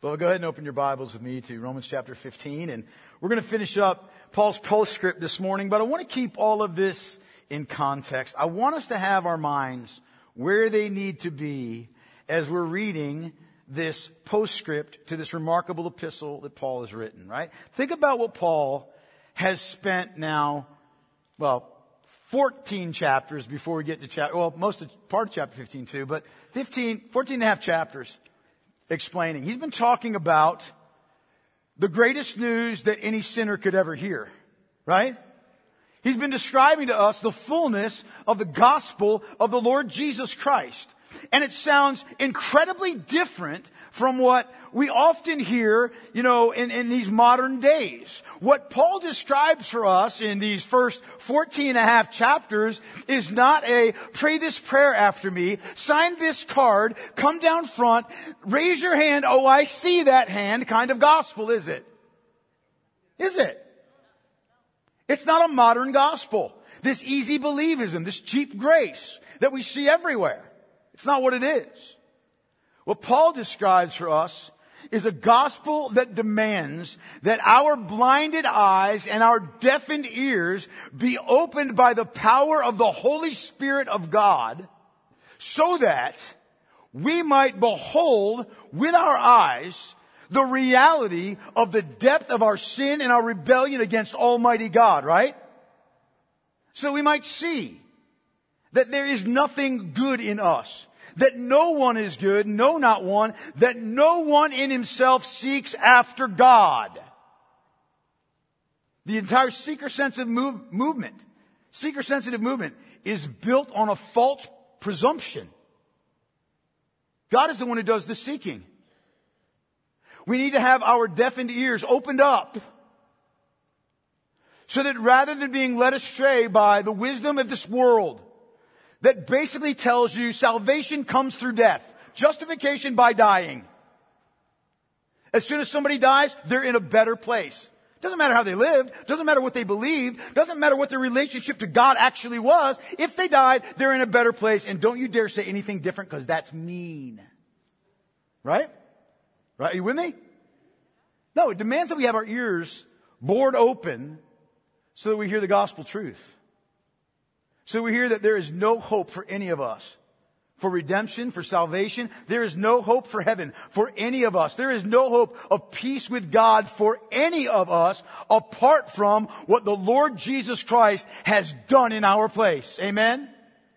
Well, go ahead and open your Bibles with me to Romans chapter 15. And we're going to finish up Paul's postscript this morning. But I want to keep all of this in context. I want us to have our minds where they need to be as we're reading this postscript to this remarkable epistle that Paul has written, right? Think about what Paul has spent now, 14 chapters before we get to part of chapter 15 too, but 14 and a half chapters explaining. He's been talking about the greatest news that any sinner could ever hear, right? He's been describing to us the fullness of the gospel of the Lord Jesus Christ. And it sounds incredibly different from what we often hear, in these modern days. What Paul describes for us in these first 14 and a half chapters is not a pray this prayer after me, sign this card, come down front, raise your hand, oh, I see that hand kind of gospel, is it? Is it? It's not a modern gospel. This easy believism, this cheap grace that we see everywhere. It's not what it is. What Paul describes for us is a gospel that demands that our blinded eyes and our deafened ears be opened by the power of the Holy Spirit of God so that we might behold with our eyes the reality of the depth of our sin and our rebellion against Almighty God, right? So we might see that there is nothing good in us, that no one is good, no, not one, that no one in himself seeks after God. The entire seeker-sensitive movement is built on a false presumption. God is the one who does the seeking. We need to have our deafened ears opened up so that rather than being led astray by the wisdom of this world that basically tells you salvation comes through death, justification by dying. As soon as somebody dies, they're in a better place. Doesn't matter how they lived, doesn't matter what they believed, doesn't matter what their relationship to God actually was. If they died, they're in a better place. And don't you dare say anything different because that's mean. Right? Right? Are you with me? No, it demands that we have our ears bored open so that we hear the gospel truth. So we hear that there is no hope for any of us. For redemption, for salvation. There is no hope for heaven for any of us. There is no hope of peace with God for any of us apart from what the Lord Jesus Christ has done in our place. Amen?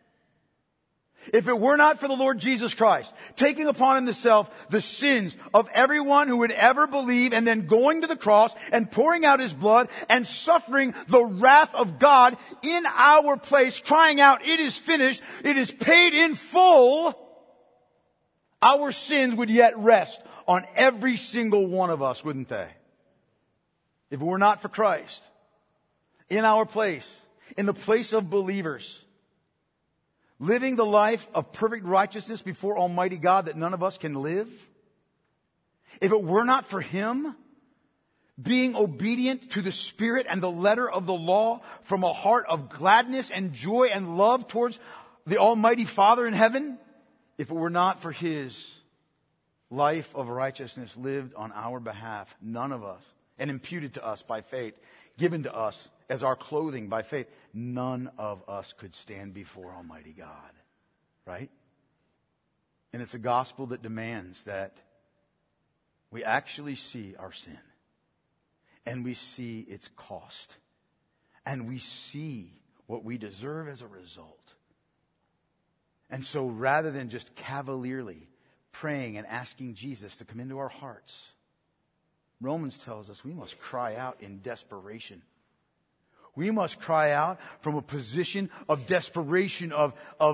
If it were not for the Lord Jesus Christ taking upon himself the sins of everyone who would ever believe and then going to the cross and pouring out his blood and suffering the wrath of God in our place, crying out, it is finished, it is paid in full, our sins would yet rest on every single one of us, wouldn't they? If it were not for Christ in our place, in the place of believers, living the life of perfect righteousness before Almighty God that none of us can live. If it were not for Him being obedient to the Spirit and the letter of the law from a heart of gladness and joy and love towards the Almighty Father in heaven, if it were not for His life of righteousness lived on our behalf, none of us, and imputed to us by faith, given to us as our clothing by faith, none of us could stand before Almighty God. Right? And it's a gospel that demands that we actually see our sin. And we see its cost. And we see what we deserve as a result. And so rather than just cavalierly praying and asking Jesus to come into our hearts, Romans tells us we must cry out in desperation. We must cry out from a position of desperation, of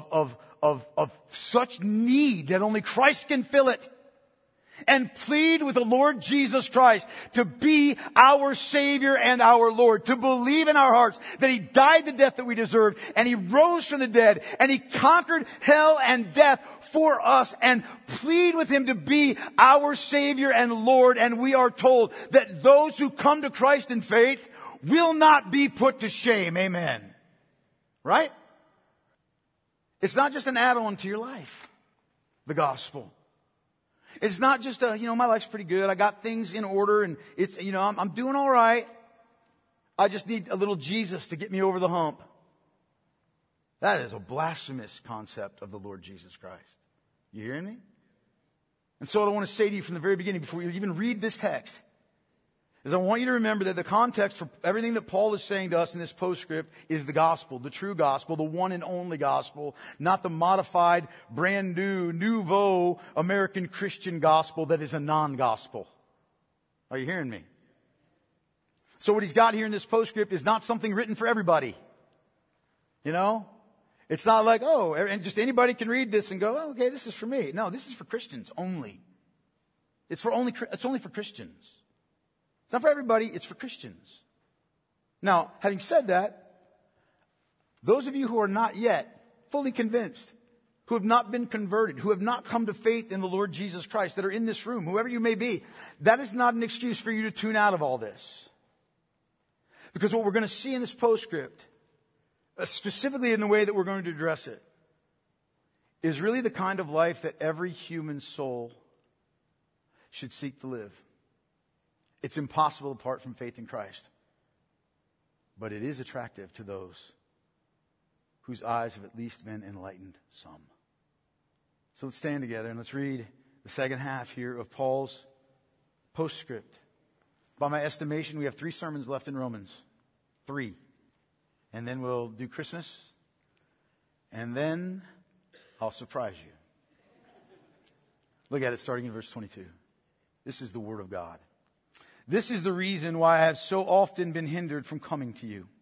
such need that only Christ can fill it. And plead with the Lord Jesus Christ to be our Savior and our Lord. To believe in our hearts that He died the death that we deserved. And He rose from the dead. And He conquered hell and death for us. And plead with Him to be our Savior and Lord. And we are told that those who come to Christ in faith will not be put to shame. Amen. Right? It's not just an add-on to your life, the gospel. It's not just my life's pretty good. I got things in order and it's, I'm doing all right. I just need a little Jesus to get me over the hump. That is a blasphemous concept of the Lord Jesus Christ. You hearing me? And so what I want to say to you from the very beginning, before you even read this text, is I want you to remember that the context for everything that Paul is saying to us in this postscript is the gospel, the true gospel, the one and only gospel, not the modified, brand new, nouveau American Christian gospel that is a non-gospel. Are you hearing me? So what he's got here in this postscript is not something written for everybody. It's not like, and just anybody can read this and go, oh, okay, this is for me. No, this is for Christians only. It's only for Christians. It's not for everybody, it's for Christians. Now, having said that, those of you who are not yet fully convinced, who have not been converted, who have not come to faith in the Lord Jesus Christ, that are in this room, whoever you may be, that is not an excuse for you to tune out of all this. Because what we're going to see in this postscript, specifically in the way that we're going to address it, is really the kind of life that every human soul should seek to live. It's impossible apart from faith in Christ. But it is attractive to those whose eyes have at least been enlightened some. So let's stand together and let's read the second half here of Paul's postscript. By my estimation, we have 3 sermons left in Romans. 3. And then we'll do Christmas. And then I'll surprise you. Look at it starting in verse 22. This is the word of God. This is the reason why I have so often been hindered from coming to you.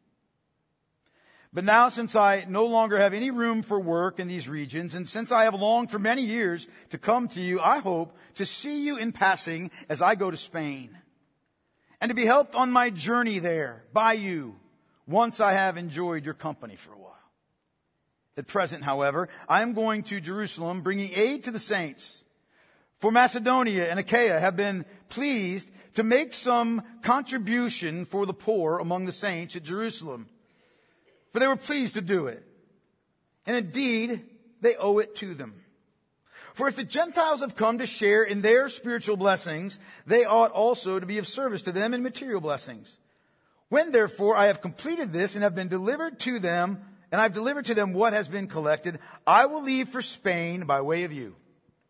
But now, since I no longer have any room for work in these regions, and since I have longed for many years to come to you, I hope to see you in passing as I go to Spain, and to be helped on my journey there by you, once I have enjoyed your company for a while. At present, however, I am going to Jerusalem, bringing aid to the saints. For Macedonia and Achaia have been pleased to make some contribution for the poor among the saints at Jerusalem. For they were pleased to do it. And indeed, they owe it to them. For if the Gentiles have come to share in their spiritual blessings, they ought also to be of service to them in material blessings. When therefore I have completed this and have been delivered to them, and I've delivered to them what has been collected, I will leave for Spain by way of you.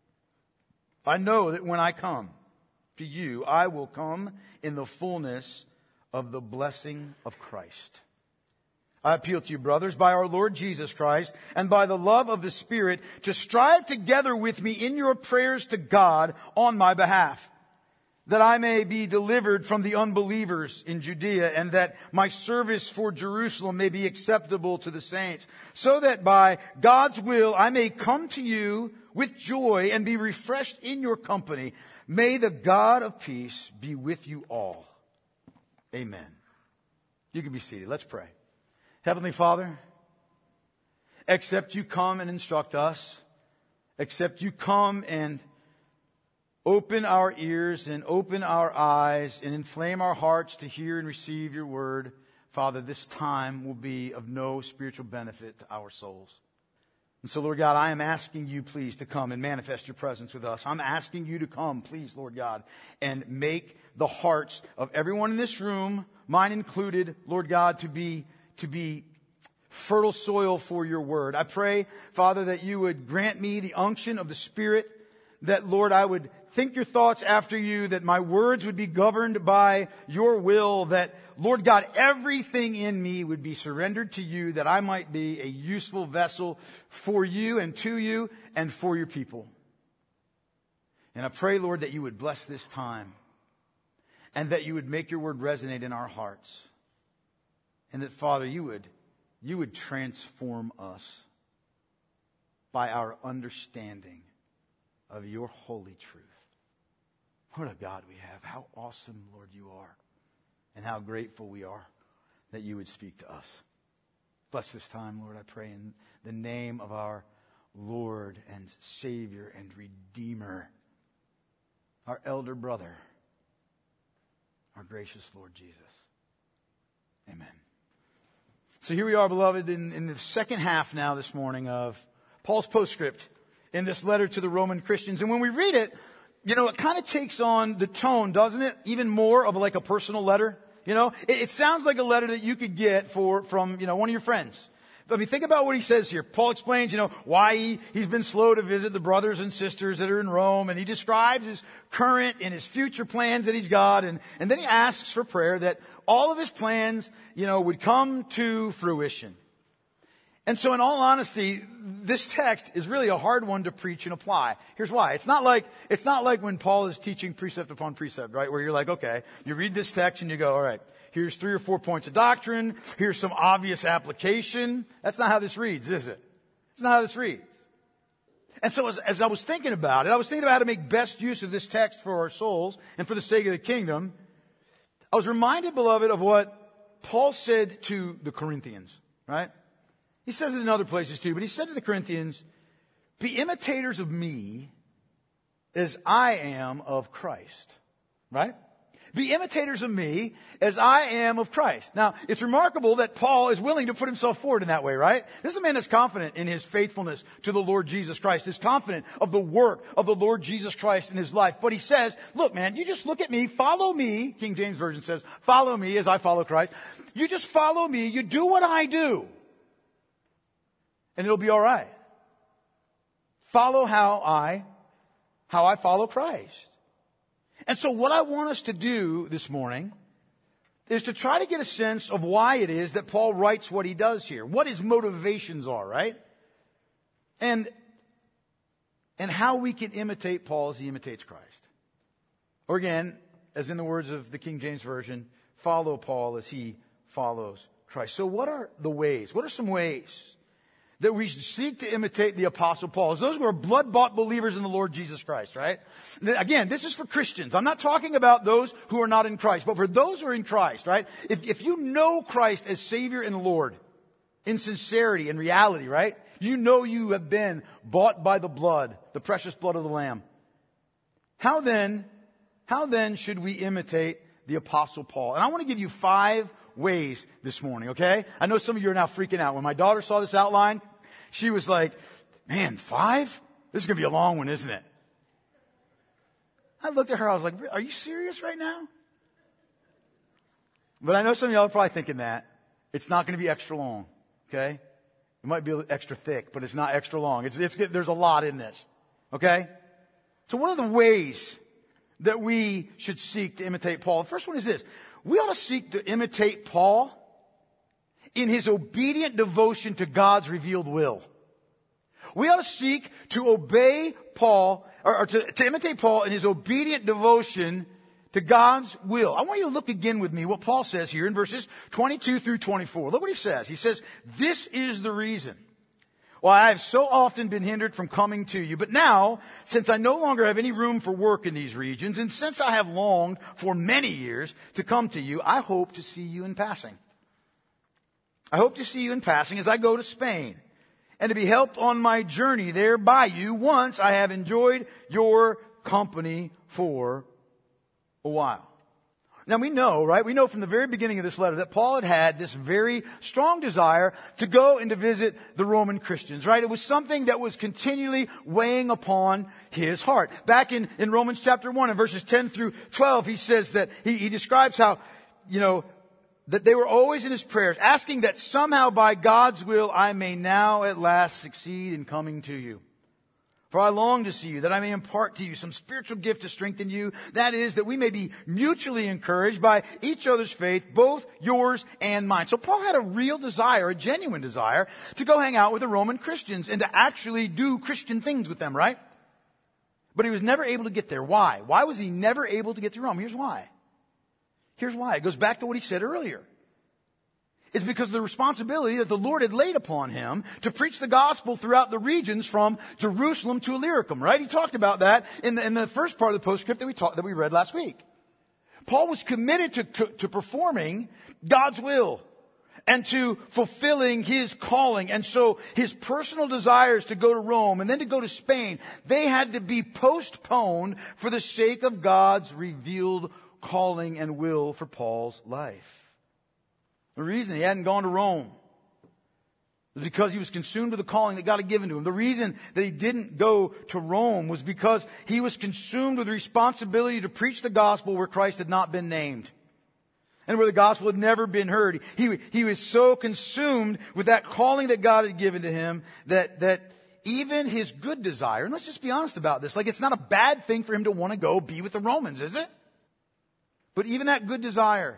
I know that when I come to you, I will come in the fullness of the blessing of Christ. I appeal to you, brothers, by our Lord Jesus Christ and by the love of the Spirit, to strive together with me in your prayers to God on my behalf, that I may be delivered from the unbelievers in Judea, and that my service for Jerusalem may be acceptable to the saints, so that by God's will I may come to you with joy and be refreshed in your company. May the God of peace be with you all. Amen. You can be seated. Let's pray. Heavenly Father, except you come and instruct us, except you come and open our ears and open our eyes and inflame our hearts to hear and receive your word, Father, this time will be of no spiritual benefit to our souls. And so, Lord God, I am asking you, please, to come and manifest your presence with us. I'm asking you to come, please, Lord God, and make the hearts of everyone in this room, mine included, Lord God, to be fertile soil for your word. I pray, Father, that you would grant me the unction of the Spirit, that, Lord, I would think your thoughts after you, that my words would be governed by your will, that, Lord God, everything in me would be surrendered to you, that I might be a useful vessel for you and to you and for your people. And I pray, Lord, that you would bless this time and that you would make your word resonate in our hearts. And that, Father, you would transform us by our understanding of your holy truth. What a God we have. How awesome, Lord, you are. And how grateful we are that you would speak to us. Bless this time, Lord, I pray in the name of our Lord and Savior and Redeemer, our elder brother, our gracious Lord Jesus. Amen. So here we are, beloved, in the second half now this morning of Paul's postscript in this letter to the Roman Christians. And when we read it, it kind of takes on the tone, doesn't it? Even more of like a personal letter. It sounds like a letter that you could get from one of your friends. I mean, think about what he says here. Paul explains, why he's been slow to visit the brothers and sisters that are in Rome. And he describes his current and his future plans that he's got. And then he asks for prayer that all of his plans, would come to fruition. And so in all honesty, this text is really a hard one to preach and apply. Here's why. It's not like when Paul is teaching precept upon precept, right? Where you're like, okay, you read this text and you go, all right, here's 3 or 4 points of doctrine. Here's some obvious application. That's not how this reads, is it? It's not how this reads. And so as I was thinking about it, I was thinking about how to make best use of this text for our souls and for the sake of the kingdom. I was reminded, beloved, of what Paul said to the Corinthians, right? He says it in other places too, but he said to the Corinthians, be imitators of me as I am of Christ, right? Be imitators of me as I am of Christ. Now, it's remarkable that Paul is willing to put himself forward in that way, right? This is a man that's confident in his faithfulness to the Lord Jesus Christ. He's confident of the work of the Lord Jesus Christ in his life. But he says, look, man, you just look at me, follow me. King James Version says, follow me as I follow Christ. You just follow me. You do what I do. And it'll be all right. Follow how I follow Christ. And so what I want us to do this morning is to try to get a sense of why it is that Paul writes what he does here. What his motivations are, right? And how we can imitate Paul as he imitates Christ. Or again, as in the words of the King James Version, follow Paul as he follows Christ. So what are the ways? What are some ways that we should seek to imitate the Apostle Paul? As those who are blood-bought believers in the Lord Jesus Christ, right? Again, this is for Christians. I'm not talking about those who are not in Christ, but for those who are in Christ, right? If you know Christ as Savior and Lord in sincerity and reality, right? You have been bought by the blood, the precious blood of the Lamb. How then should we imitate the Apostle Paul? And I want to give you 5 ways this morning, okay? I know some of you are now freaking out. When my daughter saw this outline, she was like, man, 5? This is going to be a long one, isn't it? I looked at her, I was like, are you serious right now? But I know some of y'all are probably thinking that. It's not going to be extra long, okay? It might be a little extra thick, but it's not extra long. There's a lot in this, okay? So what are the ways that we should seek to imitate Paul? The first one is this. We ought to seek to imitate Paul in his obedient devotion to God's revealed will. We ought to seek to obey Paul, or to imitate Paul in his obedient devotion to God's will. I want you to look again with me what Paul says here in verses 22 through 24. Look what he says. He says, this is the reason why I have so often been hindered from coming to you. But now, since I no longer have any room for work in these regions, and since I have longed for many years to come to you, I hope to see you in passing. I hope to see you in passing as I go to Spain, and to be helped on my journey there by you once I have enjoyed your company for a while. Now we know, right? We know from the very beginning of this letter that Paul had this very strong desire to go and to visit the Roman Christians, right? It was something that was continually weighing upon his heart. Back in Romans chapter 1 and verses 10 through 12, he says that he describes how, that they were always in his prayers, asking that somehow by God's will I may now at last succeed in coming to you. For I long to see you, that I may impart to you some spiritual gift to strengthen you. That is, that we may be mutually encouraged by each other's faith, both yours and mine. So Paul had a real desire, a genuine desire, to go hang out with the Roman Christians and to actually do Christian things with them, right? But he was never able to get there. Why? Why was he never able to get to Rome? Here's why. Here's why. It goes back to what he said earlier. It's because of the responsibility that the Lord had laid upon him to preach the gospel throughout the regions from Jerusalem to Illyricum, right? He talked about that in the first part of the postscript that we read last week. Paul was committed to performing God's will and to fulfilling his calling. And so his personal desires to go to Rome and then to go to Spain, they had to be postponed for the sake of God's revealed calling and will for Paul's life. The reason he hadn't gone to Rome It was because he was consumed with the calling that God had given to him. The reason that he didn't go to Rome was because he was consumed with the responsibility to preach the gospel where Christ had not been named. And where the gospel had never been heard. He was so consumed with that calling that God had given to him that even his good desire, and let's just be honest about this, like it's not a bad thing for him to want to go be with the Romans, is it? But even that good desire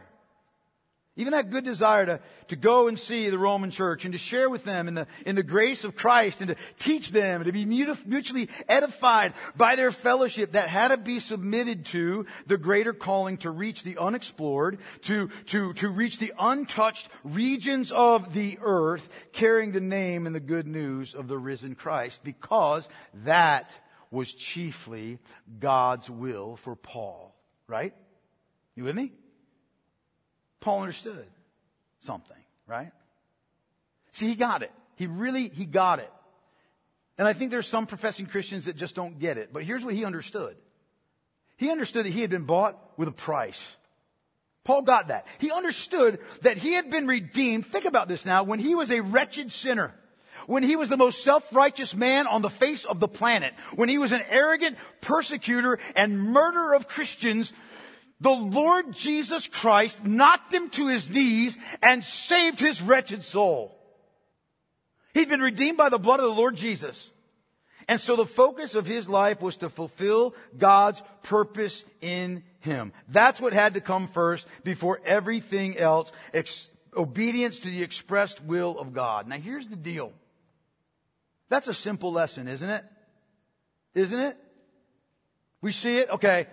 to go and see the Roman church and to share with them in the grace of Christ and to teach them and to be mutually edified by their fellowship, that had to be submitted to the greater calling to reach the unexplored, to reach the untouched regions of the earth, carrying the name and the good news of the risen Christ, because that was chiefly God's will for Paul. Right? You with me? Paul understood something, right? See, he got it. He got it. And I think there's some professing Christians that just don't get it. But here's what he understood. He understood that he had been bought with a price. Paul got that. He understood that he had been redeemed. Think about this now. When he was a wretched sinner, when he was the most self-righteous man on the face of the planet, when he was an arrogant persecutor and murderer of Christians, the Lord Jesus Christ knocked him to his knees and saved his wretched soul. He'd been redeemed by the blood of the Lord Jesus. And so the focus of his life was to fulfill God's purpose in him. That's what had to come first before everything else. Obedience to the expressed will of God. Now here's the deal. That's a simple lesson, isn't it? Isn't it? We see it? Okay.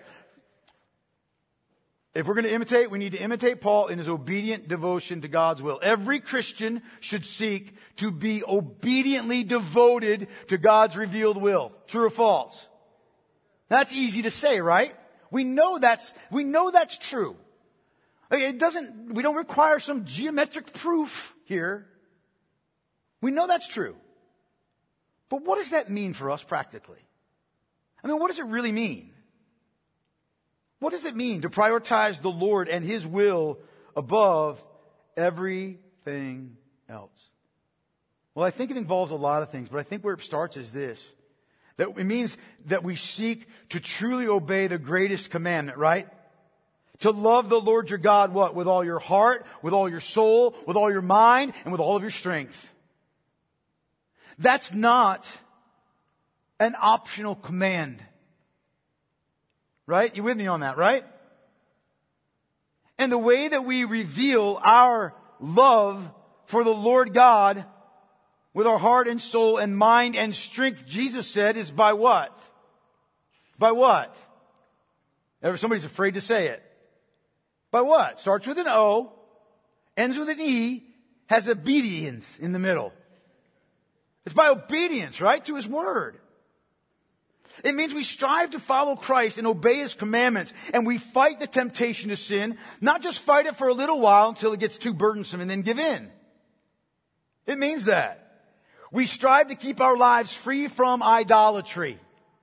If we're going to imitate, we need to imitate Paul in his obedient devotion to God's will. Every Christian should seek to be obediently devoted to God's revealed will. True or false? That's easy to say, right? We know that's true. We don't require some geometric proof here. We know that's true. But what does that mean for us practically? I mean, what does it really mean? What does it mean to prioritize the Lord and His will above everything else? Well, I think it involves a lot of things, but I think where it starts is this. That it means that we seek to truly obey the greatest commandment, right? To love the Lord your God, what? With all your heart, with all your soul, with all your mind, and with all of your strength. That's not an optional command. Right? You with me on that, right? And the way that we reveal our love for the Lord God with our heart and soul and mind and strength, Jesus said, is by what? By what? Somebody's afraid to say it. By what? Starts with an O, ends with an E, has obedience in the middle. It's by obedience, right? To His Word. It means we strive to follow Christ and obey His commandments. And we fight the temptation to sin. Not just fight it for a little while until it gets too burdensome and then give in. It means that. We strive to keep our lives free from idolatry.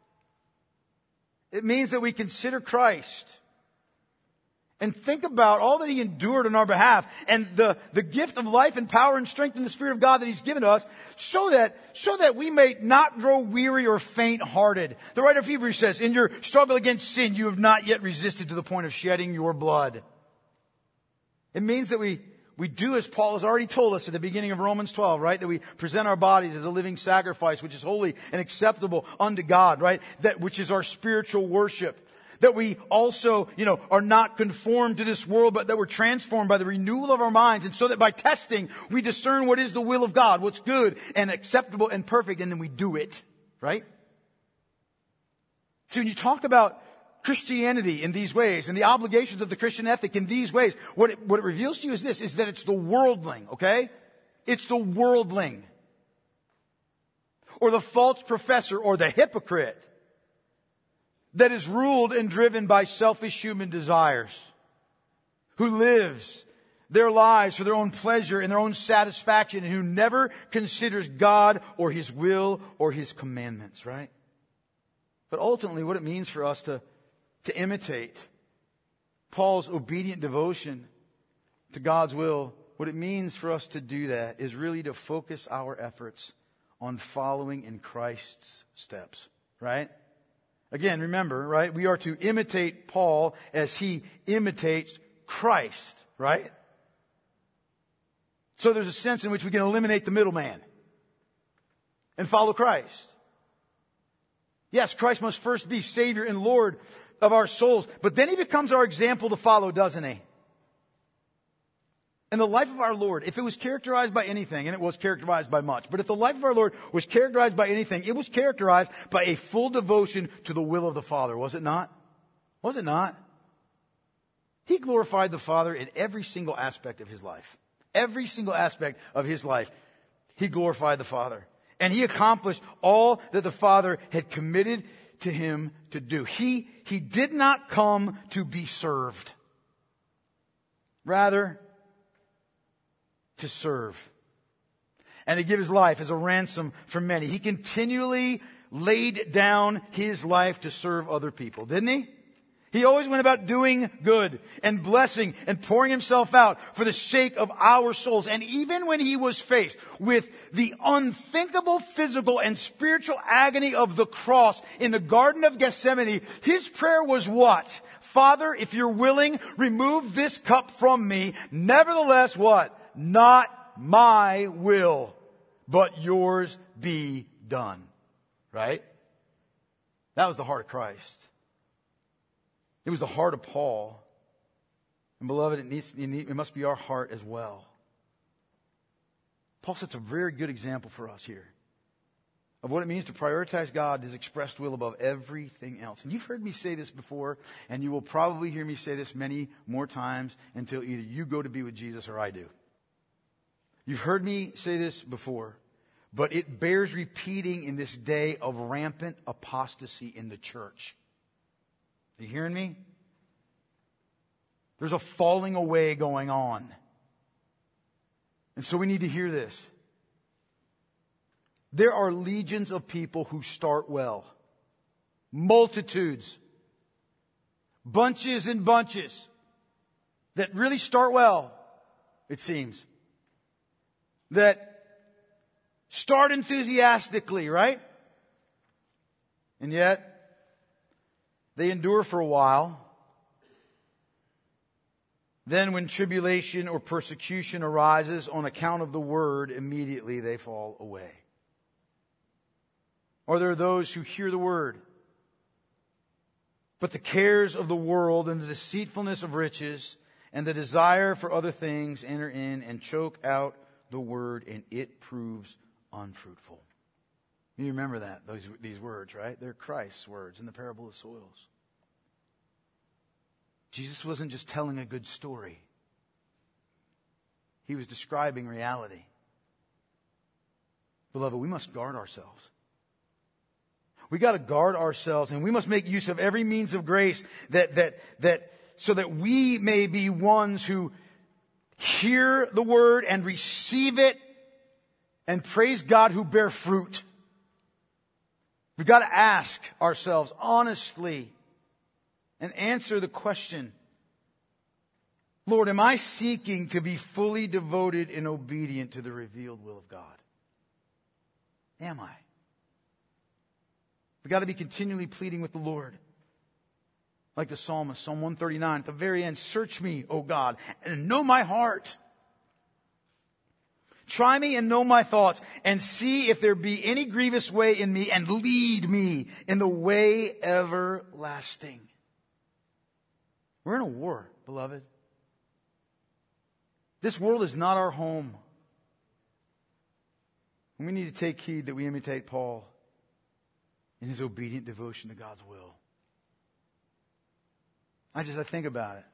It means that we consider Christ and think about all that He endured on our behalf and the gift of life and power and strength in the Spirit of God that He's given to us so that we may not grow weary or faint-hearted. The writer of Hebrews says, in your struggle against sin, you have not yet resisted to the point of shedding your blood. It means that we do as Paul has already told us at the beginning of Romans 12, right? That we present our bodies as a living sacrifice, which is holy and acceptable unto God, right? That which is our spiritual worship. That we also, are not conformed to this world, but that we're transformed by the renewal of our minds. And so that by testing, we discern what is the will of God, what's good and acceptable and perfect, and then we do it, right? So when you talk about Christianity in these ways and the obligations of the Christian ethic in these ways, what it reveals to you is this, is that it's the worldling, okay? It's the worldling. Or the false professor or the hypocrite that is ruled and driven by selfish human desires, who lives their lives for their own pleasure and their own satisfaction, and who never considers God or His will or His commandments, right? But ultimately what it means for us to imitate Paul's obedient devotion to God's will what it means for us to do that is really to focus our efforts on following in Christ's steps, right? Again, remember, right? We are to imitate Paul as he imitates Christ, right? So there's a sense in which we can eliminate the middleman and follow Christ. Yes, Christ must first be Savior and Lord of our souls, but then he becomes our example to follow, doesn't he? And the life of our Lord, if it was characterized by anything, and it was characterized by much, but if the life of our Lord was characterized by anything, it was characterized by a full devotion to the will of the Father, was it not? Was it not? He glorified the Father in every single aspect of his life. Every single aspect of his life, he glorified the Father. And he accomplished all that the Father had committed to him to do. He did not come to be served. Rather, to serve. And to give his life as a ransom for many. He continually laid down his life to serve other people, didn't he? He always went about doing good and blessing and pouring himself out for the sake of our souls. And even when he was faced with the unthinkable physical and spiritual agony of the cross in the Garden of Gethsemane, his prayer was what? Father, if you're willing, remove this cup from me. Nevertheless, what? Not my will, but yours be done. Right? That was the heart of Christ. It was the heart of Paul. And beloved, it must be our heart as well. Paul sets a very good example for us here of what it means to prioritize God, his expressed will above everything else. And you've heard me say this before, and you will probably hear me say this many more times until either you go to be with Jesus or I do. You've heard me say this before, but it bears repeating in this day of rampant apostasy in the church. Are you hearing me? There's a falling away going on. And so we need to hear this. There are legions of people who start well. Multitudes. Bunches and bunches. That really start well, it seems. That start enthusiastically, right? And yet, they endure for a while. Then when tribulation or persecution arises on account of the word, immediately they fall away. Or there are those who hear the word, but the cares of the world and the deceitfulness of riches and the desire for other things enter in and choke out the word, and it proves unfruitful. You remember that, these words, right? They're Christ's words in the parable of soils. Jesus wasn't just telling a good story. He was describing reality. Beloved, we must guard ourselves. We got to guard ourselves, and we must make use of every means of grace that so that we may be ones who hear the word and receive it and praise God, who bear fruit. We've got to ask ourselves honestly and answer the question, Lord, am I seeking to be fully devoted and obedient to the revealed will of God? Am I? We've got to be continually pleading with the Lord. Like the psalmist, Psalm 139, at the very end, search me, O God, and know my heart. Try me and know my thoughts, and see if there be any grievous way in me, and lead me in the way everlasting. We're in a war, beloved. This world is not our home. And we need to take heed that we imitate Paul in his obedient devotion to God's will. I think about it.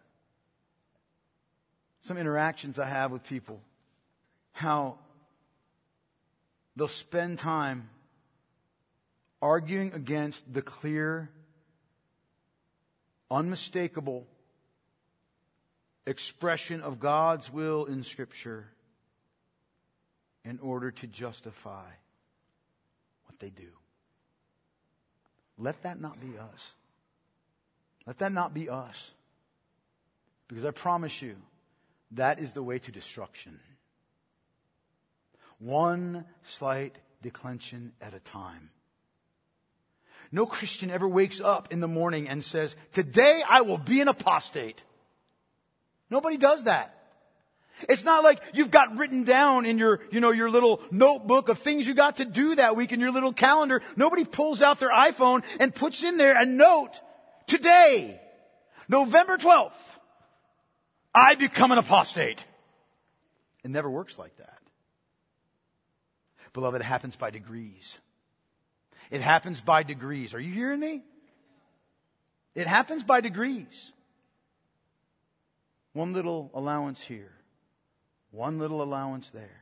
Some interactions I have with people, how they'll spend time arguing against the clear, unmistakable expression of God's will in Scripture in order to justify what they do. Let that not be us. Let that not be us. Because I promise you, that is the way to destruction. One slight declension at a time. No Christian ever wakes up in the morning and says, today I will be an apostate. Nobody does that. It's not like you've got written down in your little notebook of things you got to do that week in your little calendar. Nobody pulls out their iPhone and puts in there a note. Today, November 12th, I become an apostate. It never works like that. Beloved, it happens by degrees. It happens by degrees. Are you hearing me? It happens by degrees. One little allowance here. One little allowance there.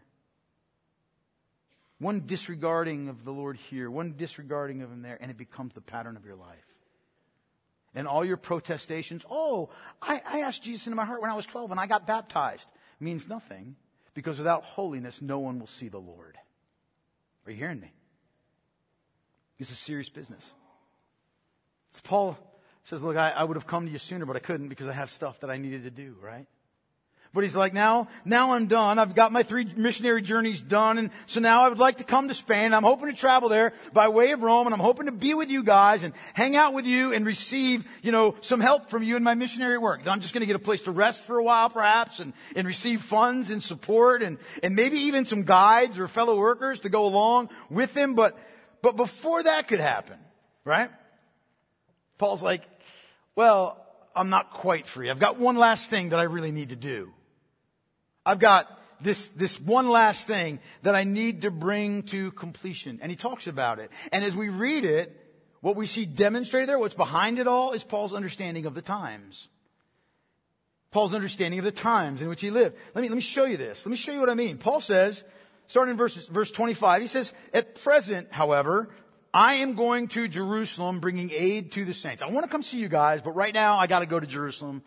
One disregarding of the Lord here. One disregarding of Him there. And it becomes the pattern of your life. And all your protestations, I asked Jesus into my heart when I was 12 and I got baptized, means nothing. Because without holiness, no one will see the Lord. Are you hearing me? This is serious business. So Paul says, look, I would have come to you sooner, but I couldn't because I have stuff that I needed to do, right? But he's like, now I'm done. I've got my 3 missionary journeys done. And so now I would like to come to Spain. I'm hoping to travel there by way of Rome. And I'm hoping to be with you guys and hang out with you and receive, some help from you in my missionary work. I'm just going to get a place to rest for a while, perhaps, and receive funds and support and maybe even some guides or fellow workers to go along with him. But before that could happen, right? Paul's like, well, I'm not quite free. I've got one last thing that I really need to do. I've got this one last thing that I need to bring to completion. And he talks about it. And as we read it, what we see demonstrated there, what's behind it all, is Paul's understanding of the times. Paul's understanding of the times in which he lived. Let me show you this. Let me show you what I mean. Paul says, starting in verse 25, he says, at present, however, I am going to Jerusalem bringing aid to the saints. I want to come see you guys, but right now I got to go to Jerusalem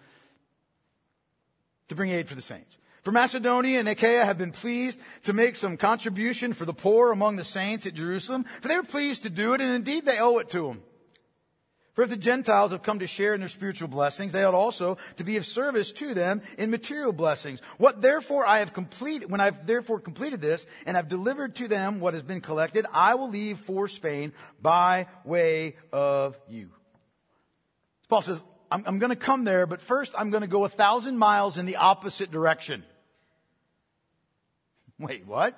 to bring aid for the saints. For Macedonia and Achaia have been pleased to make some contribution for the poor among the saints at Jerusalem, for they were pleased to do it, and indeed they owe it to them. For if the Gentiles have come to share in their spiritual blessings, they ought also to be of service to them in material blessings. When I've therefore completed this, and have delivered to them what has been collected, I will leave for Spain by way of you. Paul says, I'm going to come there, but first I'm going to go 1,000 miles in the opposite direction. Wait, what?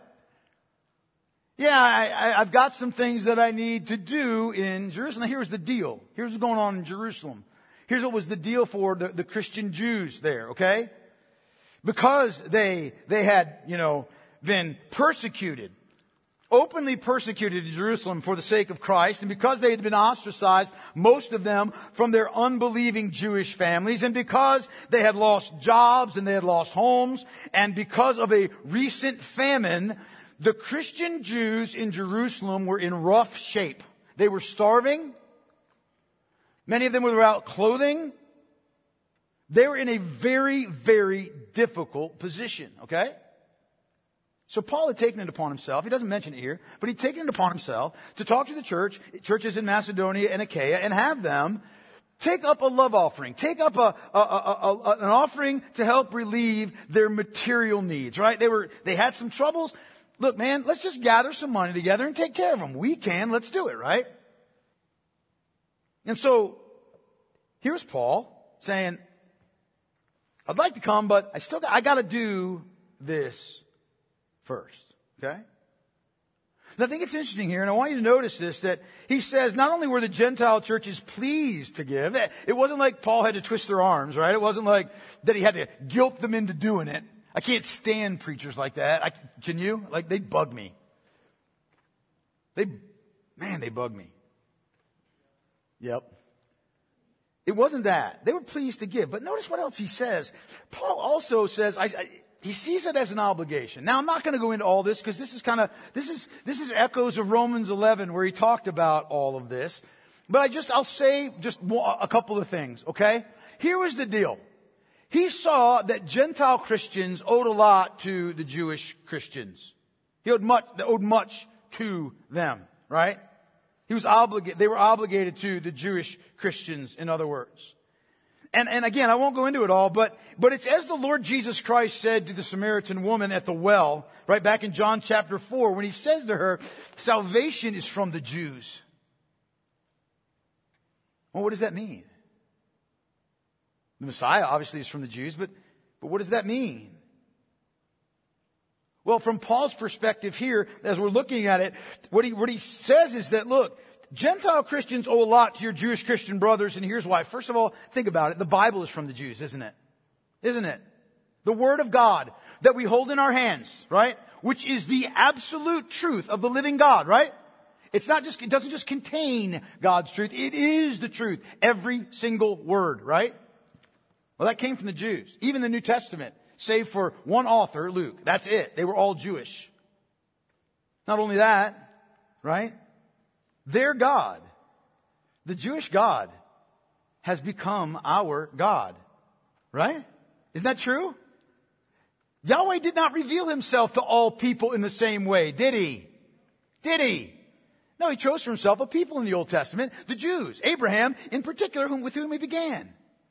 Yeah, I've got some things that I need to do in Jerusalem. Now, here's the deal. Here's what's going on in Jerusalem. Here's what was the deal for the Christian Jews there, okay? Because they had, been persecuted, openly persecuted in Jerusalem for the sake of Christ, and because they had been ostracized, most of them from their unbelieving Jewish families, and because they had lost jobs and they had lost homes, and because of a recent famine, the Christian Jews in Jerusalem were in rough shape. They were starving. Many of them were without clothing. They were in a very, very difficult position, okay? So Paul had taken it upon himself, he doesn't mention it here, but he'd taken it upon himself to talk to the churches in Macedonia and Achaia, and have them take up a love offering, take up an offering to help relieve their material needs, right? They had some troubles. Look, man, let's just gather some money together and take care of them. We can, let's do it, right? And so, here's Paul saying, I'd like to come, but I got to do this first, okay? And I think it's interesting here, and I want you to notice this, that he says not only were the Gentile churches pleased to give, it wasn't like Paul had to twist their arms, right? It wasn't like that he had to guilt them into doing it. I can't stand preachers like that. Can you? Like, they bug me. They bug me. Yep. It wasn't that. They were pleased to give. But notice what else he says. Paul also says, he sees it as an obligation. Now, I'm not going to go into all this because this is echoes of Romans 11 where he talked about all of this. But I'll say just a couple of things, okay? Here was the deal. He saw that Gentile Christians owed a lot to the Jewish Christians. They owed much to them, right? They were obligated to the Jewish Christians, in other words. And again, I won't go into it all, but it's as the Lord Jesus Christ said to the Samaritan woman at the well, right back in John chapter 4, when he says to her, salvation is from the Jews. Well, what does that mean? The Messiah obviously is from the Jews, but what does that mean? Well, from Paul's perspective here, as we're looking at it, what he says is that, look, Gentile Christians owe a lot to your Jewish Christian brothers, and here's why. First of all, think about it. The Bible is from the Jews, isn't it? Isn't it? The Word of God that we hold in our hands, right? Which is the absolute truth of the living God, right? It doesn't just contain God's truth. It is the truth. Every single word, right? Well, that came from the Jews. Even the New Testament, save for one author, Luke. That's it. They were all Jewish. Not only that, right? Their God, the Jewish God, has become our God. Right? Isn't that true? Yahweh did not reveal himself to all people in the same way, did he? Did he? No, he chose for himself a people in the Old Testament, the Jews, Abraham in particular, with whom he began.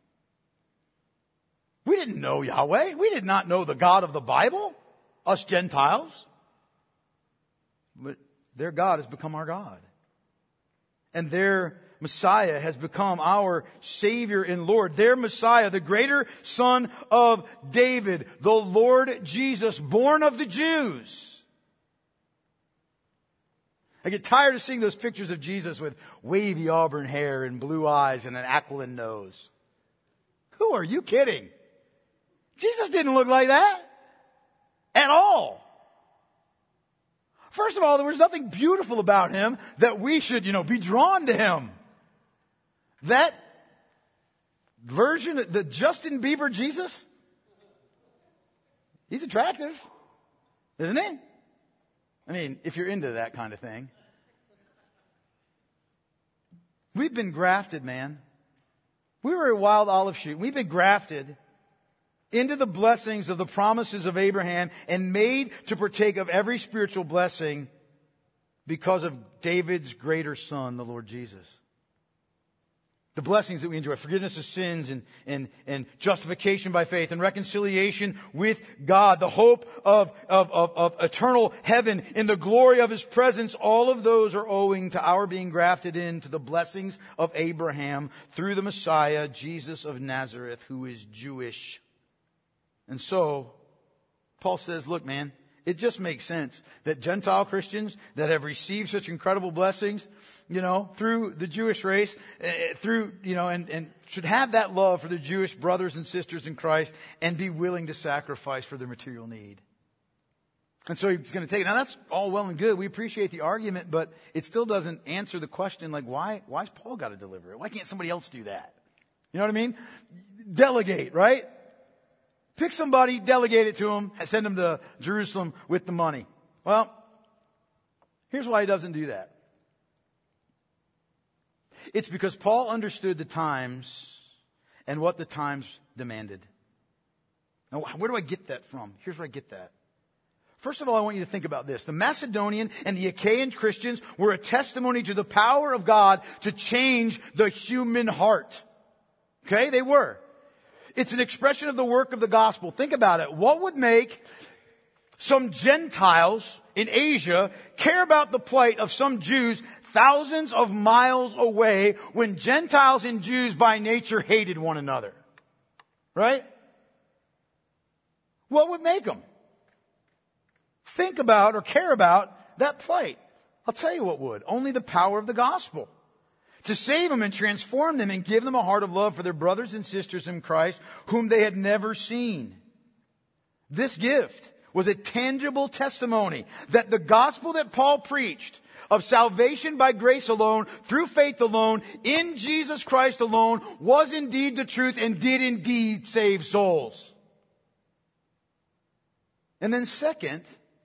We didn't know Yahweh. We did not know the God of the Bible, us Gentiles. But their God has become our God. And their Messiah has become our Savior and Lord. Their Messiah, the greater Son of David, the Lord Jesus, born of the Jews. I get tired of seeing those pictures of Jesus with wavy auburn hair and blue eyes and an aquiline nose. Who are you kidding? Jesus didn't look like that at all. First of all, there was nothing beautiful about him that we should, be drawn to him. That version, the Justin Bieber Jesus, he's attractive, isn't he? I mean, if you're into that kind of thing. We've been grafted, man. We were a wild olive shoot. We've been grafted into the blessings of the promises of Abraham and made to partake of every spiritual blessing because of David's greater son, the Lord Jesus. The blessings that we enjoy, forgiveness of sins and justification by faith and reconciliation with God, the hope of eternal heaven in the glory of His presence, all of those are owing to our being grafted into the blessings of Abraham through the Messiah, Jesus of Nazareth, who is Jewish. And so, Paul says, look, man, it just makes sense that Gentile Christians that have received such incredible blessings, through the Jewish race, and should have that love for their Jewish brothers and sisters in Christ and be willing to sacrifice for their material need. And so he's going to take it. Now that's all well and good. We appreciate the argument, but it still doesn't answer the question, like, why's Paul got to deliver it? Why can't somebody else do that? You know what I mean? Delegate, right? Pick somebody, delegate it to them, send them to Jerusalem with the money. Well, here's why he doesn't do that. It's because Paul understood the times and what the times demanded. Now, where do I get that from? Here's where I get that. First of all, I want you to think about this. The Macedonian and the Achaean Christians were a testimony to the power of God to change the human heart. Okay? They were. It's an expression of the work of the gospel. Think about it. What would make some Gentiles in Asia care about the plight of some Jews thousands of miles away when Gentiles and Jews by nature hated one another? Right? What would make them think about or care about that plight? I'll tell you what would. Only the power of the gospel. To save them and transform them and give them a heart of love for their brothers and sisters in Christ whom they had never seen. This gift was a tangible testimony that the gospel that Paul preached of salvation by grace alone, through faith alone, in Jesus Christ alone, was indeed the truth and did indeed save souls. And then second,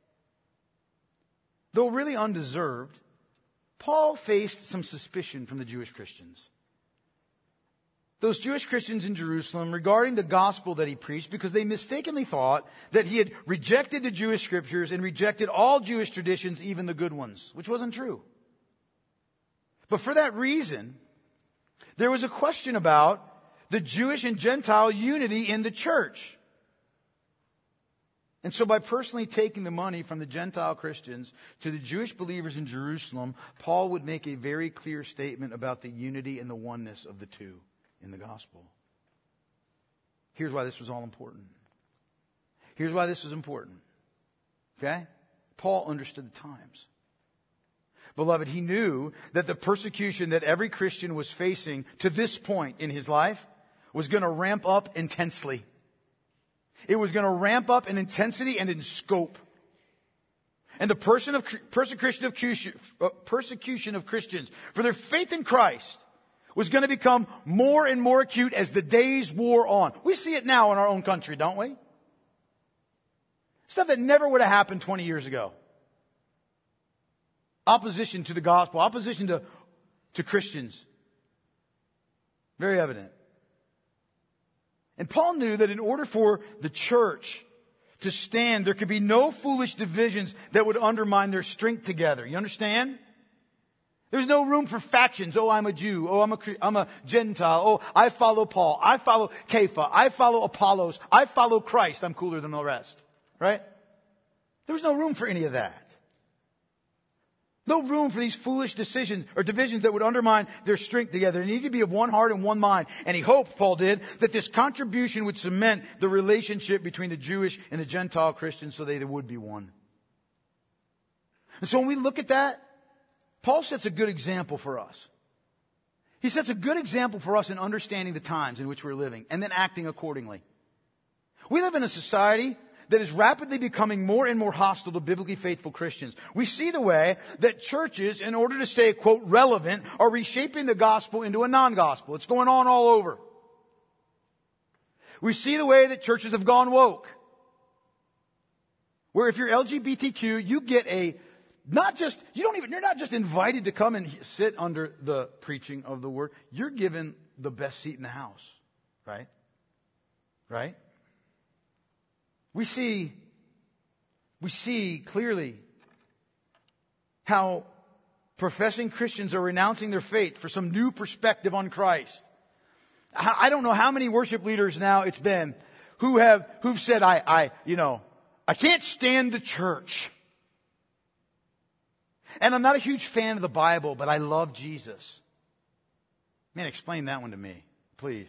though really undeserved, Paul faced some suspicion from the Jewish Christians. Those Jewish Christians in Jerusalem regarding the gospel that he preached, because they mistakenly thought that he had rejected the Jewish scriptures and rejected all Jewish traditions, even the good ones, which wasn't true. But for that reason, there was a question about the Jewish and Gentile unity in the church. And so by personally taking the money from the Gentile Christians to the Jewish believers in Jerusalem, Paul would make a very clear statement about the unity and the oneness of the two in the gospel. Here's why this was all important. Here's why this was important. Okay? Paul understood the times. Beloved, he knew that the persecution that every Christian was facing to this point in his life was going to ramp up intensely. It was going to ramp up in intensity and in scope. And the persecution of Christians for their faith in Christ was going to become more and more acute as the days wore on. We see it now in our own country, don't we? Stuff that never would have happened 20 years ago. Opposition to the gospel, opposition to Christians. Very evident. And Paul knew that in order for the church to stand, there could be no foolish divisions that would undermine their strength together. You understand? There's no room for factions. Oh, I'm a Jew. Oh, I'm a Gentile. Oh, I follow Paul. I follow Kepha. I follow Apollos. I follow Christ. I'm cooler than the rest. Right? There was no room for any of that. No room for these foolish decisions or divisions that would undermine their strength together. They needed to be of one heart and one mind. And he hoped, Paul did, that this contribution would cement the relationship between the Jewish and the Gentile Christians so they would be one. And so when we look at that, Paul sets a good example for us. He sets a good example for us in understanding the times in which we're living and then acting accordingly. We live in a society that is rapidly becoming more and more hostile to biblically faithful Christians. We see the way that churches, in order to stay, quote, relevant, are reshaping the gospel into a non-gospel. It's going on all over. We see the way that churches have gone woke. Where if you're LGBTQ, you get you're not just invited to come and sit under the preaching of the word. You're given the best seat in the house. Right? Right? We see clearly how professing Christians are renouncing their faith for some new perspective on Christ. I don't know how many worship leaders now it's been who've said, I can't stand the church. And I'm not a huge fan of the Bible, but I love Jesus. Man, explain that one to me, please.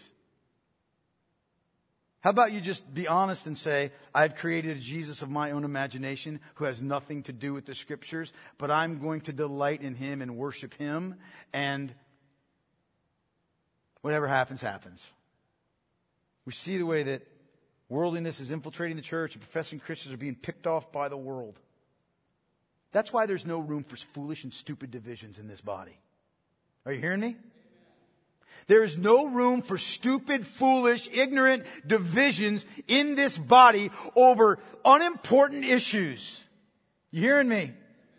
How about you just be honest and say, I've created a Jesus of my own imagination who has nothing to do with the Scriptures, but I'm going to delight in Him and worship Him, and whatever happens, happens. We see the way that worldliness is infiltrating the church and professing Christians are being picked off by the world. That's why there's no room for foolish and stupid divisions in this body. Are you hearing me? There is no room for stupid, foolish, ignorant divisions in this body over unimportant issues. You hearing me?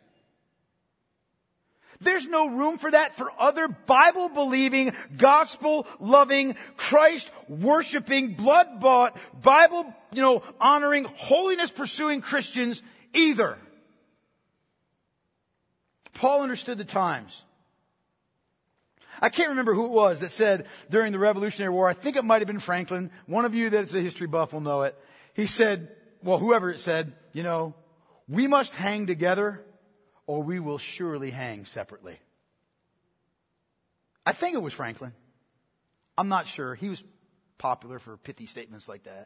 There's no room for that for other Bible-believing, gospel-loving, Christ-worshiping, blood-bought, Bible, honoring, holiness-pursuing Christians either. Paul understood the times. I can't remember who it was that said during the Revolutionary War, I think it might have been Franklin. One of you that's a history buff will know it. He said, whoever it said, we must hang together or we will surely hang separately. I think it was Franklin. I'm not sure. He was popular for pithy statements like that.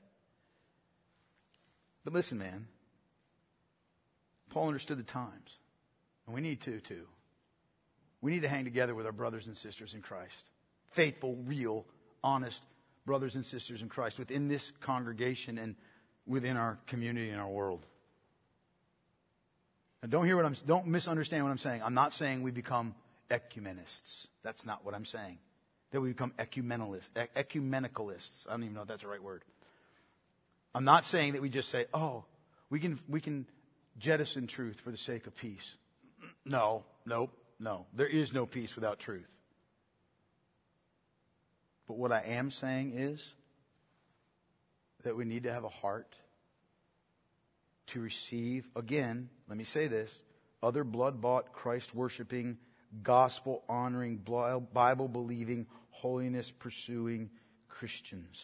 But listen, man. Paul understood the times. And we need to, too. We need to hang together with our brothers and sisters in Christ. Faithful, real, honest brothers and sisters in Christ within this congregation and within our community and our world. And don't misunderstand what I'm saying. I'm not saying we become ecumenists. That's not what I'm saying. That we become ecumenicalists. I don't even know if that's the right word. I'm not saying that we just say, we can jettison truth for the sake of peace. No. There is no peace without truth. But what I am saying is that we need to have a heart to receive, again, let me say this, other blood-bought, Christ-worshiping, gospel-honoring, Bible-believing, holiness-pursuing Christians.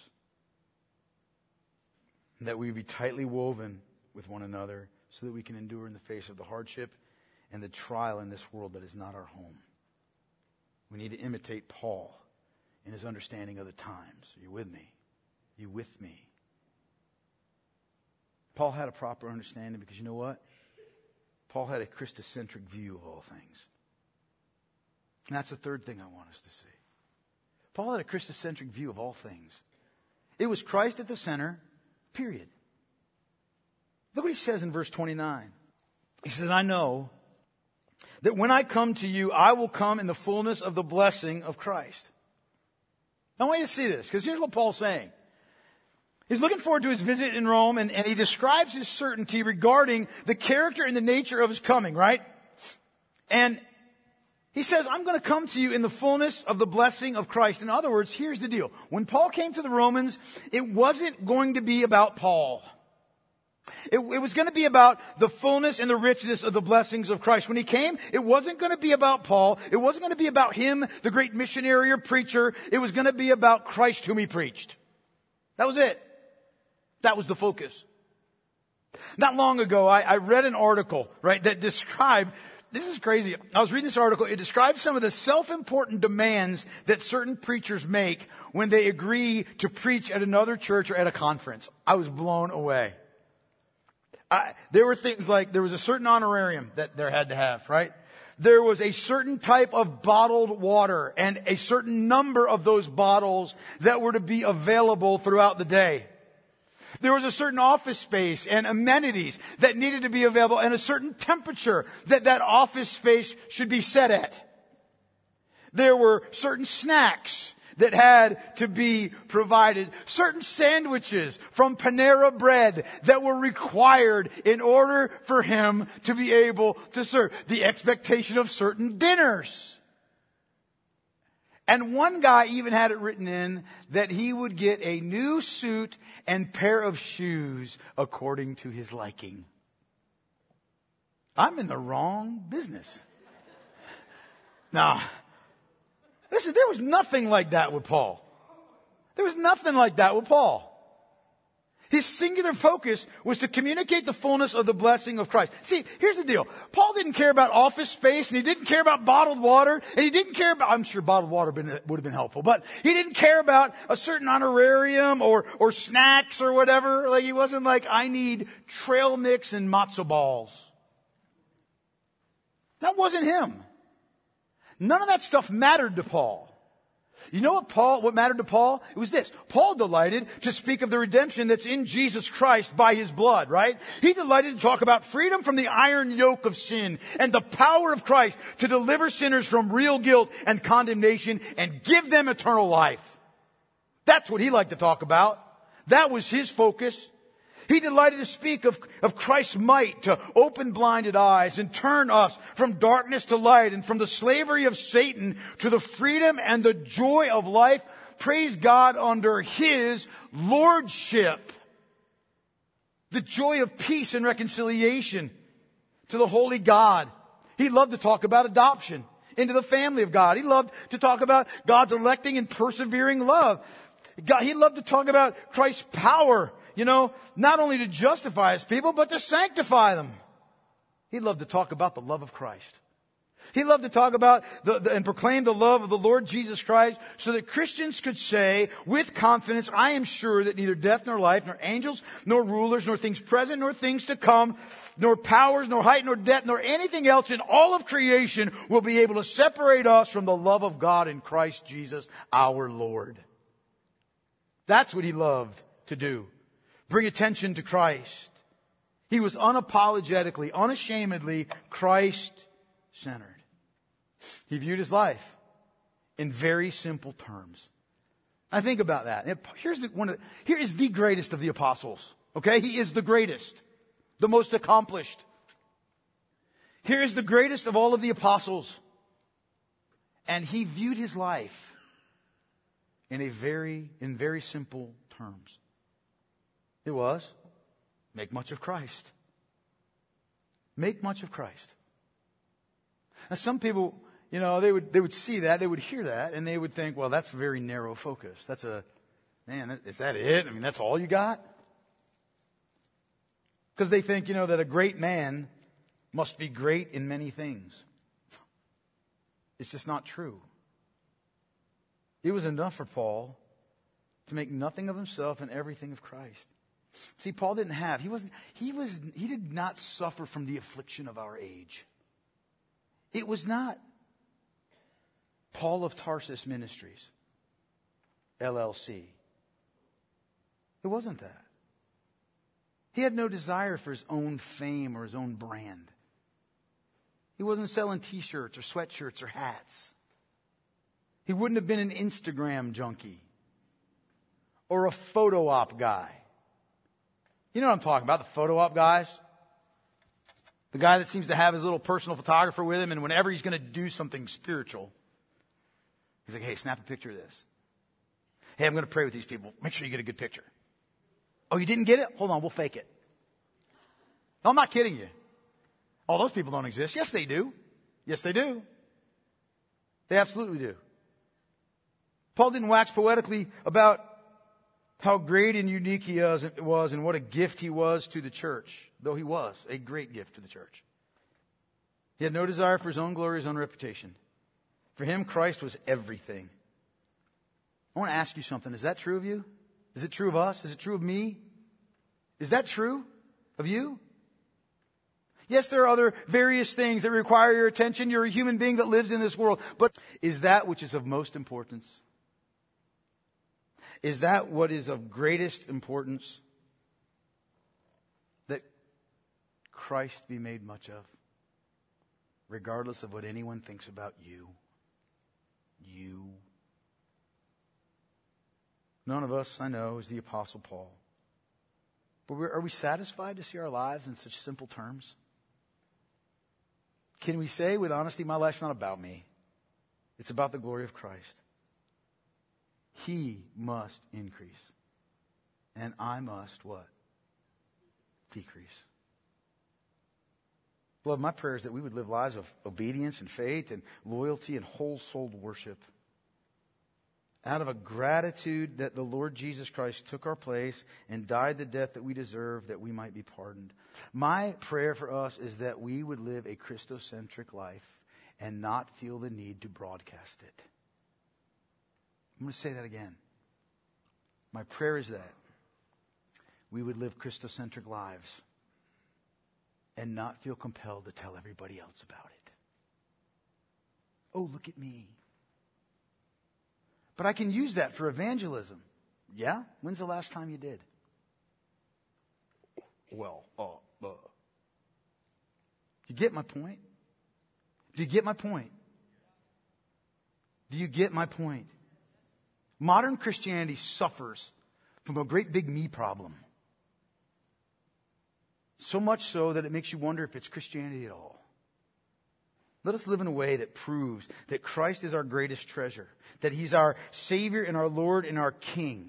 And that we be tightly woven with one another so that we can endure in the face of the hardship and the trial in this world that is not our home. We need to imitate Paul in his understanding of the times. Are you with me? Are you with me? Paul had a proper understanding because you know what? Paul had a Christocentric view of all things. And that's the third thing I want us to see. Paul had a Christocentric view of all things. It was Christ at the center, period. Look what he says in verse 29. He says, I know that when I come to you, I will come in the fullness of the blessing of Christ. I want you to see this, because here's what Paul's saying. He's looking forward to his visit in Rome, and he describes his certainty regarding the character and the nature of his coming, right? And he says, I'm going to come to you in the fullness of the blessing of Christ. In other words, here's the deal. When Paul came to the Romans, it wasn't going to be about Paul. It was going to be about the fullness and the richness of the blessings of Christ. When he came, it wasn't going to be about Paul. It wasn't going to be about him, the great missionary or preacher. It was going to be about Christ whom he preached. That was it. That was the focus. Not long ago, I read an article, right, that described, this is crazy. I was reading this article. It describes some of the self-important demands that certain preachers make when they agree to preach at another church or at a conference. I was blown away. There were things like, there was a certain honorarium that there had to have, right? There was a certain type of bottled water and a certain number of those bottles that were to be available throughout the day. There was a certain office space and amenities that needed to be available and a certain temperature that office space should be set at. There were certain snacks that had to be provided, certain sandwiches from Panera Bread that were required in order for him to be able to serve, the expectation of certain dinners. And one guy even had it written in that he would get a new suit and pair of shoes according to his liking. I'm in the wrong business. Now, listen, there was nothing like that with Paul. There was nothing like that with Paul. His singular focus was to communicate the fullness of the blessing of Christ. See, here's the deal. Paul didn't care about office space, and he didn't care about bottled water, and he didn't care about, I'm sure bottled water would have been helpful, but he didn't care about a certain honorarium or snacks or whatever. Like, he wasn't like, I need trail mix and matzo balls. That wasn't him. None of that stuff mattered to Paul. You know what mattered to Paul? It was this. Paul delighted to speak of the redemption that's in Jesus Christ by his blood, right? He delighted to talk about freedom from the iron yoke of sin and the power of Christ to deliver sinners from real guilt and condemnation and give them eternal life. That's what he liked to talk about. That was his focus. He delighted to speak of Christ's might to open blinded eyes and turn us from darkness to light and from the slavery of Satan to the freedom and the joy of life. Praise God under His lordship. The joy of peace and reconciliation to the holy God. He loved to talk about adoption into the family of God. He loved to talk about God's electing and persevering love. He loved to talk about Christ's power, not only to justify His people, but to sanctify them. He loved to talk about the love of Christ. He loved to talk about and proclaim the love of the Lord Jesus Christ so that Christians could say with confidence, I am sure that neither death nor life, nor angels, nor rulers, nor things present, nor things to come, nor powers, nor height, nor depth, nor anything else in all of creation will be able to separate us from the love of God in Christ Jesus our Lord. That's what he loved to do. Bring attention to Christ. He was unapologetically, unashamedly Christ-centered. He viewed his life in very simple terms. I think about that. Here is the greatest of the apostles. Okay? He is the greatest. The most accomplished. Here is the greatest of all of the apostles. And he viewed his life in very simple terms. It was, make much of Christ. Make much of Christ. Now some people, they would see that, they would hear that, and they would think, well, that's a very narrow focus. That's a Man, is that it? I mean, that's all you got? Because they think, that a great man must be great in many things. It's just not true. It was enough for Paul to make nothing of himself and everything of Christ. See, Paul didn't have, he did not suffer from the affliction of our age. It was not Paul of Tarsus Ministries, LLC. It wasn't that. He had no desire for his own fame or his own brand. He wasn't selling t-shirts or sweatshirts or hats. He wouldn't have been an Instagram junkie or a photo op guy. You know what I'm talking about, the photo op guys? The guy that seems to have his little personal photographer with him, and whenever he's going to do something spiritual, he's like, hey, snap a picture of this. Hey, I'm going to pray with these people. Make sure you get a good picture. Oh, you didn't get it? Hold on, we'll fake it. No, I'm not kidding you. Oh, those people don't exist. Yes, they do. Yes, they do. They absolutely do. Paul didn't wax poetically about how great and unique he was and what a gift he was to the church, though he was a great gift to the church. He had no desire for his own glory, his own reputation. For him, Christ was everything. I want to ask you something. Is that true of you? Is it true of us? Is it true of me? Is that true of you? Yes, there are other various things that require your attention. You're a human being that lives in this world. But is that which is of most importance? Is that what is of greatest importance? That Christ be made much of, regardless of what anyone thinks about you. You. None of us, I know, is the Apostle Paul. But are we satisfied to see our lives in such simple terms? Can we say with honesty, my life's not about me. It's about the glory of Christ. He must increase. And I must what? Decrease. Beloved, my prayer is that we would live lives of obedience and faith and loyalty and whole-souled worship. Out of a gratitude that the Lord Jesus Christ took our place and died the death that we deserve, that we might be pardoned. My prayer for us is that we would live a Christocentric life and not feel the need to broadcast it. I'm going to say that again. My prayer is that we would live Christocentric lives and not feel compelled to tell everybody else about it. Oh, look at me. But I can use that for evangelism. Yeah? When's the last time you did? Well, you get my point? Do you get my point? Do you get my point? Modern Christianity suffers from a great big me problem. So much so that it makes you wonder if it's Christianity at all. Let us live in a way that proves that Christ is our greatest treasure, that He's our Savior and our Lord and our King,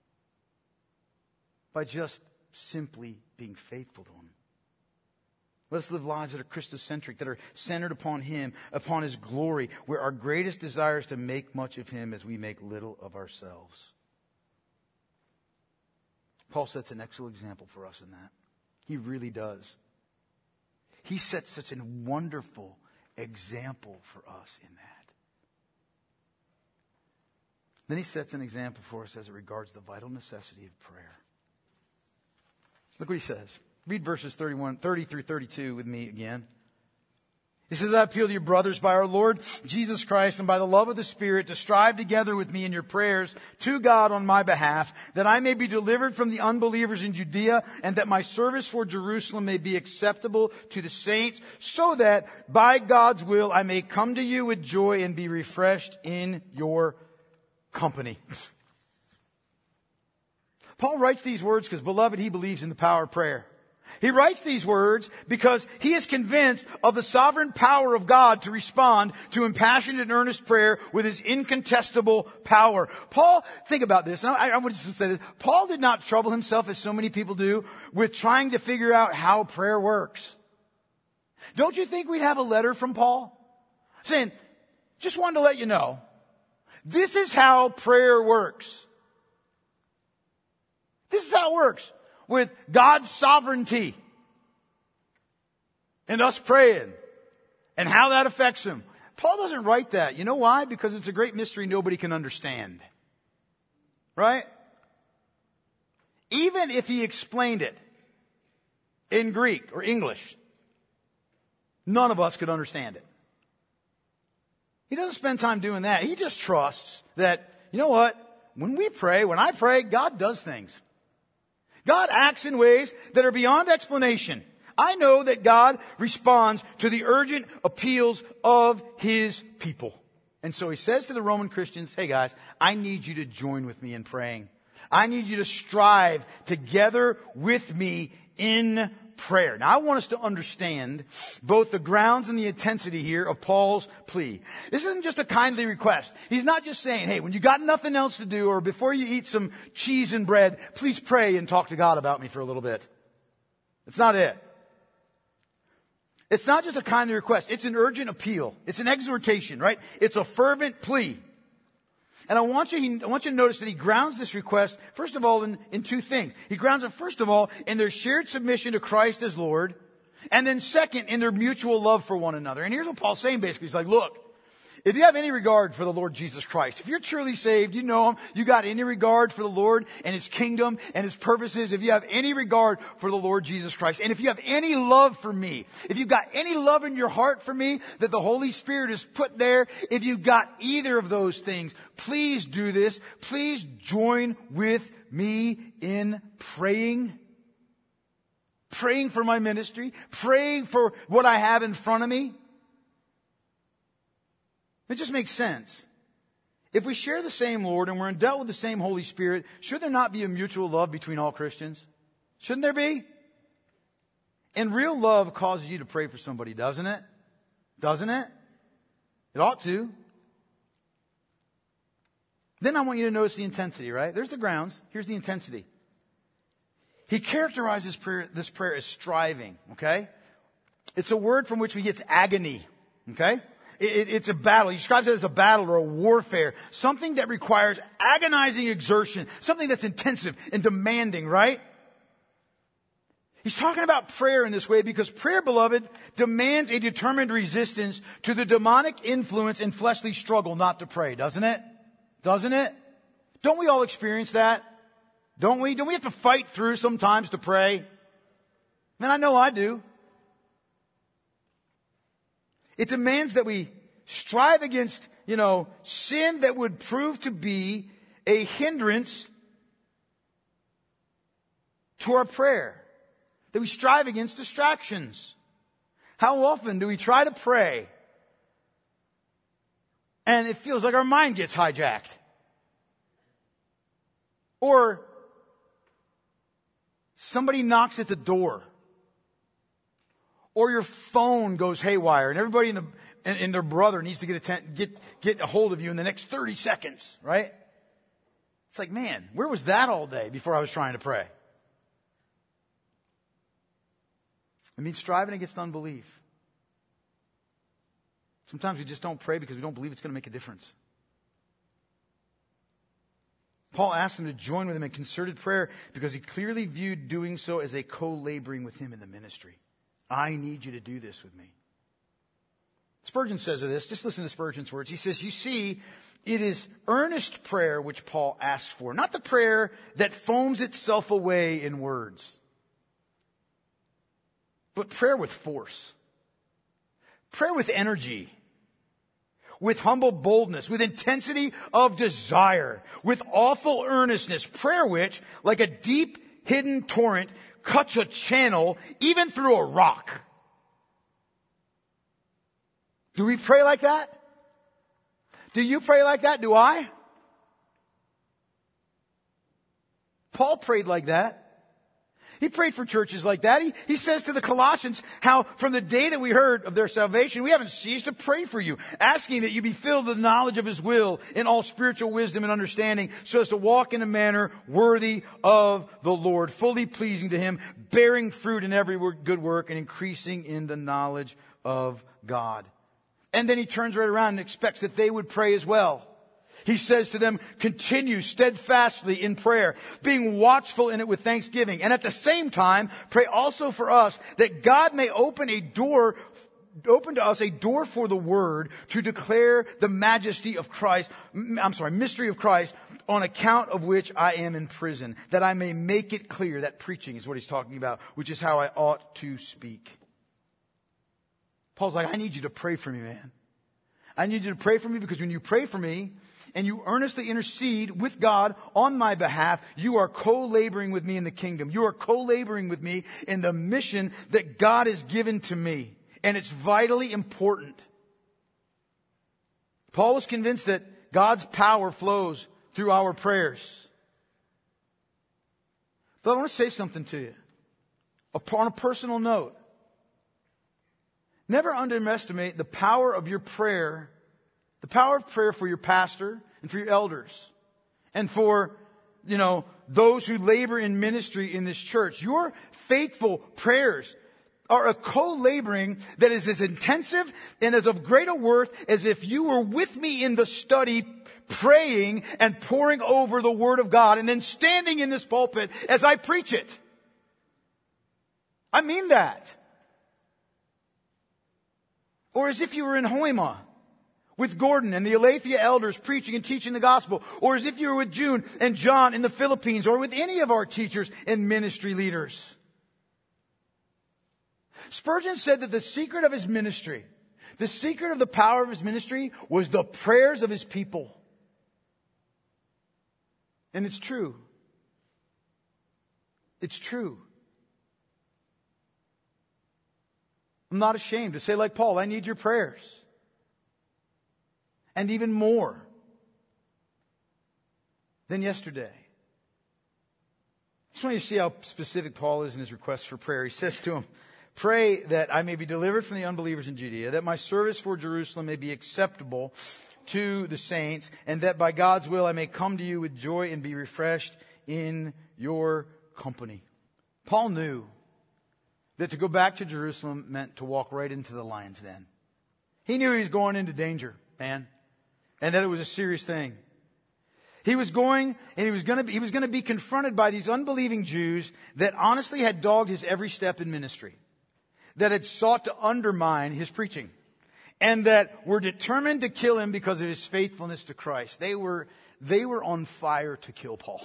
by just simply being faithful to Him. Let us live lives that are Christocentric, that are centered upon Him, upon His glory, where our greatest desire is to make much of Him as we make little of ourselves. Paul sets an excellent example for us in that. He really does. He sets such a wonderful example for us in that. Then he sets an example for us as it regards the vital necessity of prayer. Look what he says. Read verses 30 through 32 with me again. He says, I appeal to you, brothers, by our Lord Jesus Christ and by the love of the Spirit, to strive together with me in your prayers to God on my behalf, that I may be delivered from the unbelievers in Judea, and that my service for Jerusalem may be acceptable to the saints, so that by God's will I may come to you with joy and be refreshed in your company. Paul writes these words because, beloved, he believes in the power of prayer. He writes these words because he is convinced of the sovereign power of God to respond to impassioned and earnest prayer with His incontestable power. Paul, think about this. I would just say this. Paul did not trouble himself, as so many people do, with trying to figure out how prayer works. Don't you think we'd have a letter from Paul saying, just wanted to let you know, this is how prayer works. This is how it works with God's sovereignty and us praying and how that affects him. Paul doesn't write that. You know why? Because it's a great mystery nobody can understand. Right? Even if he explained it in Greek or English, none of us could understand it. He doesn't spend time doing that. He just trusts that, you know what? When I pray, God does things. God acts in ways that are beyond explanation. I know that God responds to the urgent appeals of his people. And so he says to the Roman Christians, hey guys, I need you to join with me in praying. I need you to strive together with me in prayer. Now I want us to understand both the grounds and the intensity here of Paul's plea. This isn't just a kindly request. He's not just saying, hey, when you got nothing else to do or before you eat some cheese and bread, please pray and talk to God about me for a little bit. That's not it. It's not just a kindly request. It's an urgent appeal. It's an exhortation, right? It's a fervent plea. And I want you to notice that he grounds this request, first of all, in two things. He grounds it, first of all, in their shared submission to Christ as Lord. And then second, in their mutual love for one another. And here's what Paul's saying basically. He's like, look, if you have any regard for the Lord Jesus Christ, if you're truly saved, you know him, you got any regard for the Lord and his kingdom and his purposes, if you have any regard for the Lord Jesus Christ, and if you have any love for me, if you've got any love in your heart for me that the Holy Spirit has put there, if you've got either of those things, please do this. Please join with me in praying. Praying for my ministry. Praying for what I have in front of me. It just makes sense. If we share the same Lord and we're endowed with the same Holy Spirit, should there not be a mutual love between all Christians? Shouldn't there be? And real love causes you to pray for somebody, doesn't it? Doesn't it? It ought to. Then I want you to notice the intensity, right? There's the grounds. Here's the intensity. He characterizes this prayer as striving, okay? It's a word from which we get agony, okay? It's a battle. He describes it as a battle or a warfare. Something that requires agonizing exertion. Something that's intensive and demanding, right? He's talking about prayer in this way because prayer, beloved, demands a determined resistance to the demonic influence and fleshly struggle not to pray, doesn't it? Doesn't it? Don't we all experience that? Don't we? Don't we have to fight through sometimes to pray? Man, I know I do. It demands that we strive against, sin that would prove to be a hindrance to our prayer. That we strive against distractions. How often do we try to pray and it feels like our mind gets hijacked? Or somebody knocks at the door. Or your phone goes haywire and everybody and their brother needs to get a hold of you in the next 30 seconds, right? It's like, man, where was that all day before I was trying to pray? It means striving against unbelief. Sometimes we just don't pray because we don't believe it's going to make a difference. Paul asked them to join with him in concerted prayer because he clearly viewed doing so as a co-laboring with him in the ministry. I need you to do this with me. Spurgeon says of this, just listen to Spurgeon's words. He says, you see, it is earnest prayer which Paul asked for, not the prayer that foams itself away in words, but prayer with force, prayer with energy, with humble boldness, with intensity of desire, with awful earnestness, prayer which, like a deep hidden torrent, cuts a channel even through a rock. Do we pray like that? Do you pray like that? Do I? Paul prayed like that. He prayed for churches like that. He says to the Colossians how from the day that we heard of their salvation, we haven't ceased to pray for you, asking that you be filled with knowledge of his will in all spiritual wisdom and understanding, so as to walk in a manner worthy of the Lord, fully pleasing to him, bearing fruit in every good work and increasing in the knowledge of God. And then he turns right around and expects that they would pray as well. He says to them, continue steadfastly in prayer, being watchful in it with thanksgiving. And at the same time, pray also for us that God may open to us a door for the word to declare the mystery of Christ, on account of which I am in prison, that I may make it clear. That preaching is what he's talking about, which is how I ought to speak. Paul's like, I need you to pray for me, man. I need you to pray for me, because when you pray for me and you earnestly intercede with God on my behalf, you are co-laboring with me in the kingdom. You are co-laboring with me in the mission that God has given to me. And it's vitally important. Paul was convinced that God's power flows through our prayers. But I want to say something to you on a personal note. Never underestimate the power of your prayer, the power of prayer for your pastor and for your elders and for, those who labor in ministry in this church. Your faithful prayers are a co-laboring that is as intensive and as of greater worth as if you were with me in the study praying and poring over the Word of God and then standing in this pulpit as I preach it. I mean that. Or as if you were in Hoima with Gordon and the Aletheia elders preaching and teaching the gospel. Or as if you were with June and John in the Philippines, or with any of our teachers and ministry leaders. Spurgeon said that the secret of his ministry, the secret of the power of his ministry, was the prayers of his people. And it's true. It's true. I'm not ashamed to say, like Paul, I need your prayers. And even more than yesterday. I just want you to see how specific Paul is in his request for prayer. He says to him, pray that I may be delivered from the unbelievers in Judea, that my service for Jerusalem may be acceptable to the saints, and that by God's will I may come to you with joy and be refreshed in your company. Paul knew that to go back to Jerusalem meant to walk right into the lion's den. He knew he was going into danger, man, and that it was a serious thing. He was going to be confronted by these unbelieving Jews that honestly had dogged his every step in ministry, that had sought to undermine his preaching, and that were determined to kill him because of his faithfulness to Christ. They were on fire to kill Paul.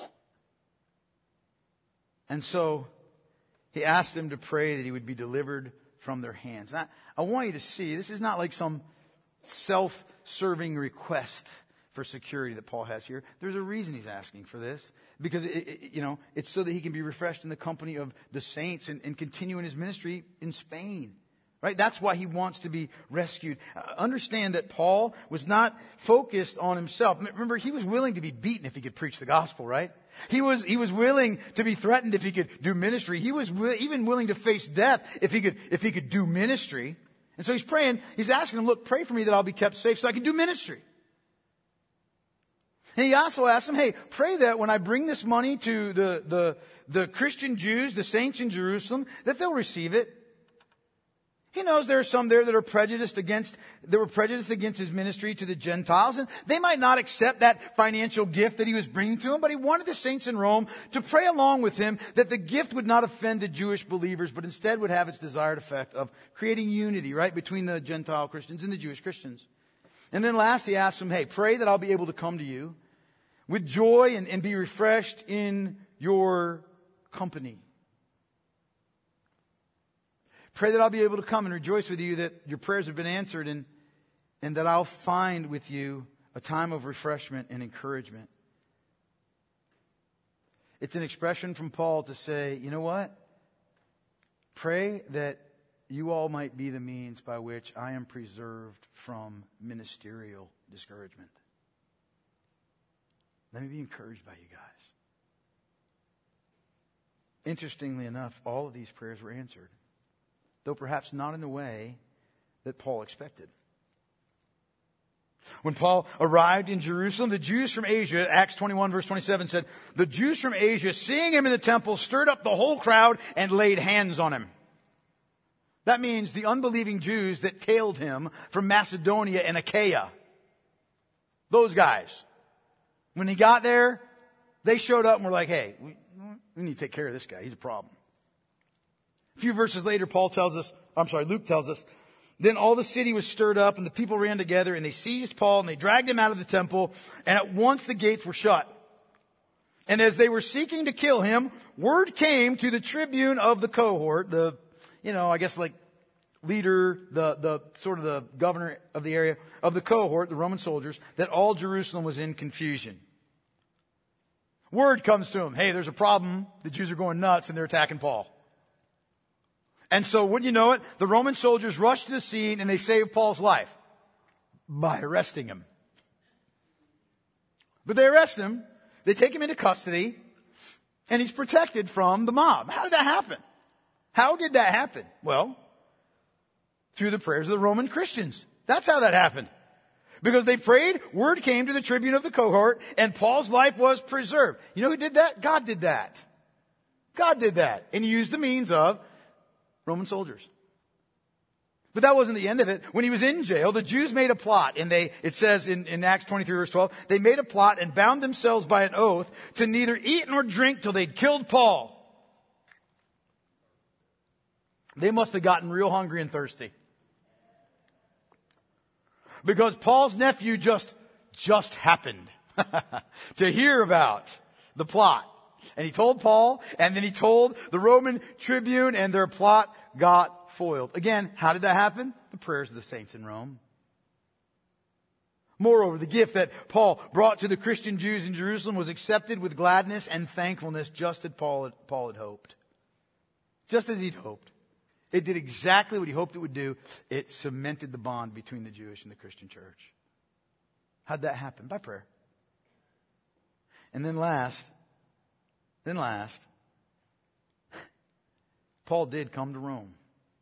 And so he asked them to pray that he would be delivered from their hands. Now, I want you to see, this is not like some self-serving request for security that Paul has here. There's a reason he's asking for this. Because, it's so that he can be refreshed in the company of the saints and continue in his ministry in Spain. Right? That's why he wants to be rescued. Understand that Paul was not focused on himself. Remember, he was willing to be beaten if he could preach the gospel, right? He was willing to be threatened if he could do ministry. He was even willing to face death if he could do ministry. And so he's praying, he's asking him, look, pray for me that I'll be kept safe so I can do ministry. And he also asked him, hey, pray that when I bring this money to the Christian Jews, the saints in Jerusalem, that they'll receive it. He knows there are some there that were prejudiced against his ministry to the Gentiles, and they might not accept that financial gift that he was bringing to them, but he wanted the saints in Rome to pray along with him that the gift would not offend the Jewish believers, but instead would have its desired effect of creating unity, right, between the Gentile Christians and the Jewish Christians. And then last, he asked him, hey, pray that I'll be able to come to you with joy and be refreshed in your company. Pray that I'll be able to come and rejoice with you that your prayers have been answered and that I'll find with you a time of refreshment and encouragement. It's an expression from Paul to say, you know what? Pray that you all might be the means by which I am preserved from ministerial discouragement. Let me be encouraged by you guys. Interestingly enough, all of these prayers were answered, though perhaps not in the way that Paul expected. When Paul arrived in Jerusalem, the Jews from Asia, Acts 21 verse 27 said, the Jews from Asia, seeing him in the temple, stirred up the whole crowd and laid hands on him. That means the unbelieving Jews that tailed him from Macedonia and Achaia. Those guys. When he got there, they showed up and were like, hey, we need to take care of this guy. He's a problem. A few verses later, Luke tells us, then all the city was stirred up and the people ran together and they seized Paul and they dragged him out of the temple, and at once the gates were shut. And as they were seeking to kill him, word came to the tribune of the cohort, leader, the governor of the area of the cohort, the Roman soldiers, that all Jerusalem was in confusion. Word comes to him, hey, there's a problem. The Jews are going nuts and they're attacking Paul. And so, wouldn't you know it, the Roman soldiers rush to the scene and they save Paul's life by arresting him. But they arrest him, they take him into custody, and he's protected from the mob. How did that happen? How did that happen? Well, through the prayers of the Roman Christians. That's how that happened. Because they prayed, word came to the tribune of the cohort, and Paul's life was preserved. You know who did that? God did that. God did that. And he used the means of Roman soldiers. But that wasn't the end of it. When he was in jail, the Jews made a plot, and it says in Acts 23 verse 12, they made a plot and bound themselves by an oath to neither eat nor drink till they'd killed Paul. They must have gotten real hungry and thirsty. Because Paul's nephew just happened to hear about the plot. And he told Paul, and then he told the Roman tribune, and their plot got foiled. Again, how did that happen? The prayers of the saints in Rome. Moreover, the gift that Paul brought to the Christian Jews in Jerusalem was accepted with gladness and thankfulness, just as Paul had hoped. Just as he'd hoped. It did exactly what he hoped it would do. It cemented the bond between the Jewish and the Christian church. How'd that happen? By prayer. And then last, Paul did come to Rome.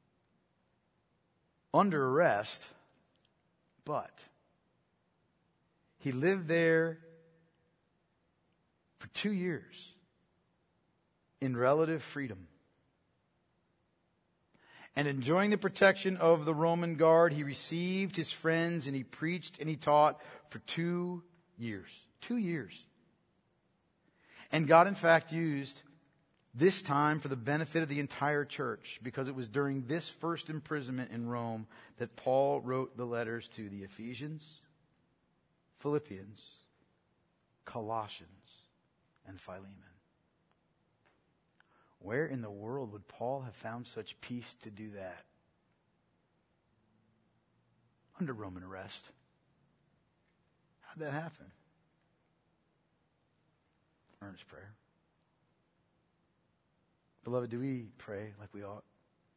Under arrest, but he lived there for 2 years in relative freedom. And enjoying the protection of the Roman guard, he received his friends and he preached and he taught for 2 years. 2 years. And God, in fact, used this time for the benefit of the entire church, because it was during this first imprisonment in Rome that Paul wrote the letters to the Ephesians, Philippians, Colossians, and Philemon. Where in the world would Paul have found such peace to do that? Under Roman arrest. How'd that happen? Earnest prayer. Beloved, do we pray like we ought?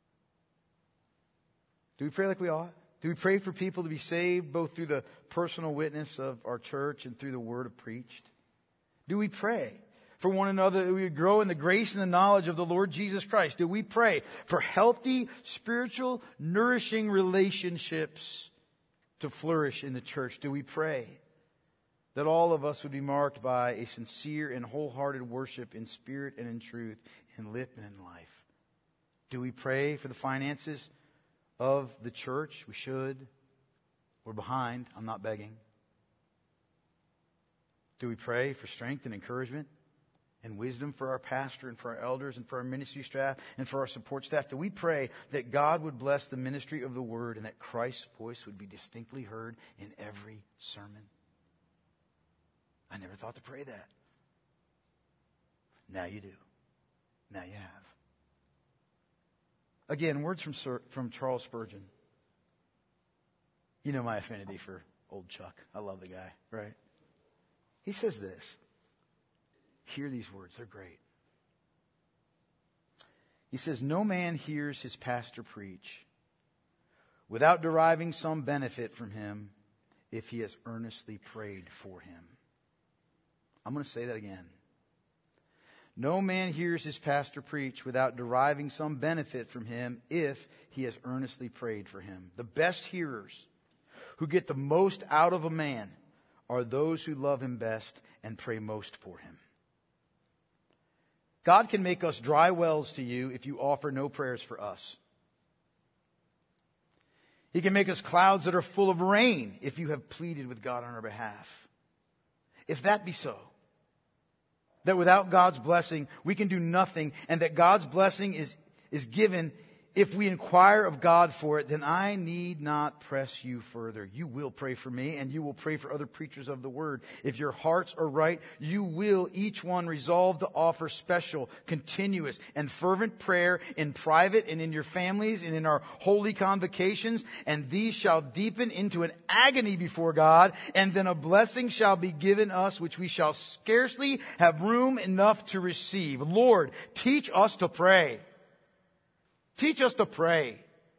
Do we pray like we ought? Do we pray for people to be saved both through the personal witness of our church and through the word preached? Do we pray for one another that we would grow in the grace and the knowledge of the Lord Jesus Christ? Do we pray for healthy, spiritual, nourishing relationships to flourish in the church? Do we pray that all of us would be marked by a sincere and wholehearted worship in spirit and in truth, in lip and in life? Do we pray for the finances of the church? We should. We're behind. I'm not begging. Do we pray for strength and encouragement and wisdom for our pastor and for our elders and for our ministry staff and for our support staff? Do we pray that God would bless the ministry of the word and that Christ's voice would be distinctly heard in every sermon? I never thought to pray that. Now you do. Now you have. Again, words from Charles Spurgeon. You know my affinity for old Chuck. I love the guy, right? He says this. Hear these words. They're great. He says, no man hears his pastor preach without deriving some benefit from him if he has earnestly prayed for him. I'm going to say that again. No man hears his pastor preach without deriving some benefit from him if he has earnestly prayed for him. The best hearers who get the most out of a man are those who love him best and pray most for him. God can make us dry wells to you if you offer no prayers for us. He can make us clouds that are full of rain if you have pleaded with God on our behalf. If that be so, that without God's blessing, we can do nothing, and that God's blessing is given if we inquire of God for it, then I need not press you further. You will pray for me, and you will pray for other preachers of the word. If your hearts are right, you will each one resolve to offer special, continuous, and fervent prayer in private and in your families and in our holy convocations, and these shall deepen into an agony before God, and then a blessing shall be given us which we shall scarcely have room enough to receive. Lord, teach us to pray. Teach us to pray.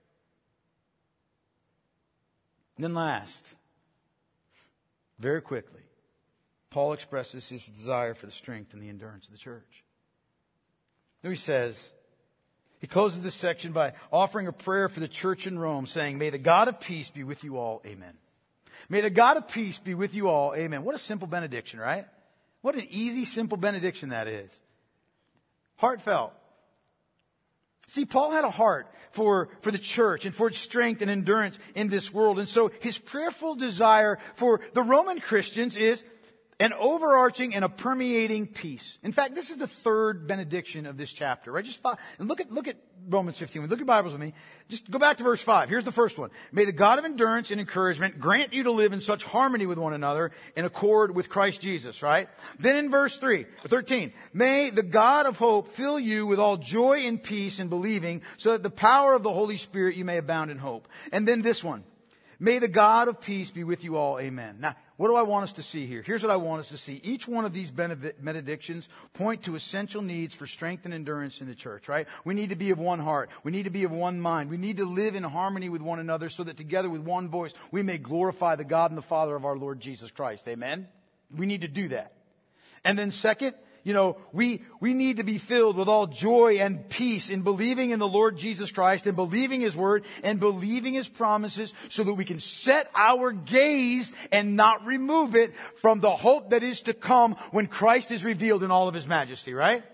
And then last, very quickly, Paul expresses his desire for the strength and the endurance of the church. There he says, he closes this section by offering a prayer for the church in Rome, saying, "May the God of peace be with you all. Amen." May the God of peace be with you all. Amen. What a simple benediction, right? What an easy, simple benediction that is. Heartfelt. See, Paul had a heart for the church and for its strength and endurance in this world. And so his prayerful desire for the Roman Christians is an overarching and a permeating peace. In fact, this is the third benediction of this chapter, right? And look at Romans 15. Look at your Bibles with me. Just go back to verse 5. Here's the first one. May the God of endurance and encouragement grant you to live in such harmony with one another in accord with Christ Jesus, right? Then in verse 13, may the God of hope fill you with all joy and peace in believing, so that the power of the Holy Spirit you may abound in hope. And then this one. May the God of peace be with you all. Amen. Now, what do I want us to see here? Here's what I want us to see. Each one of these benedictions point to essential needs for strength and endurance in the church, right? We need to be of one heart. We need to be of one mind. We need to live in harmony with one another so that together with one voice we may glorify the God and the Father of our Lord Jesus Christ. Amen? We need to do that. And then second, we need to be filled with all joy and peace in believing in the Lord Jesus Christ and believing His Word and believing His promises so that we can set our gaze and not remove it from the hope that is to come when Christ is revealed in all of His majesty, right?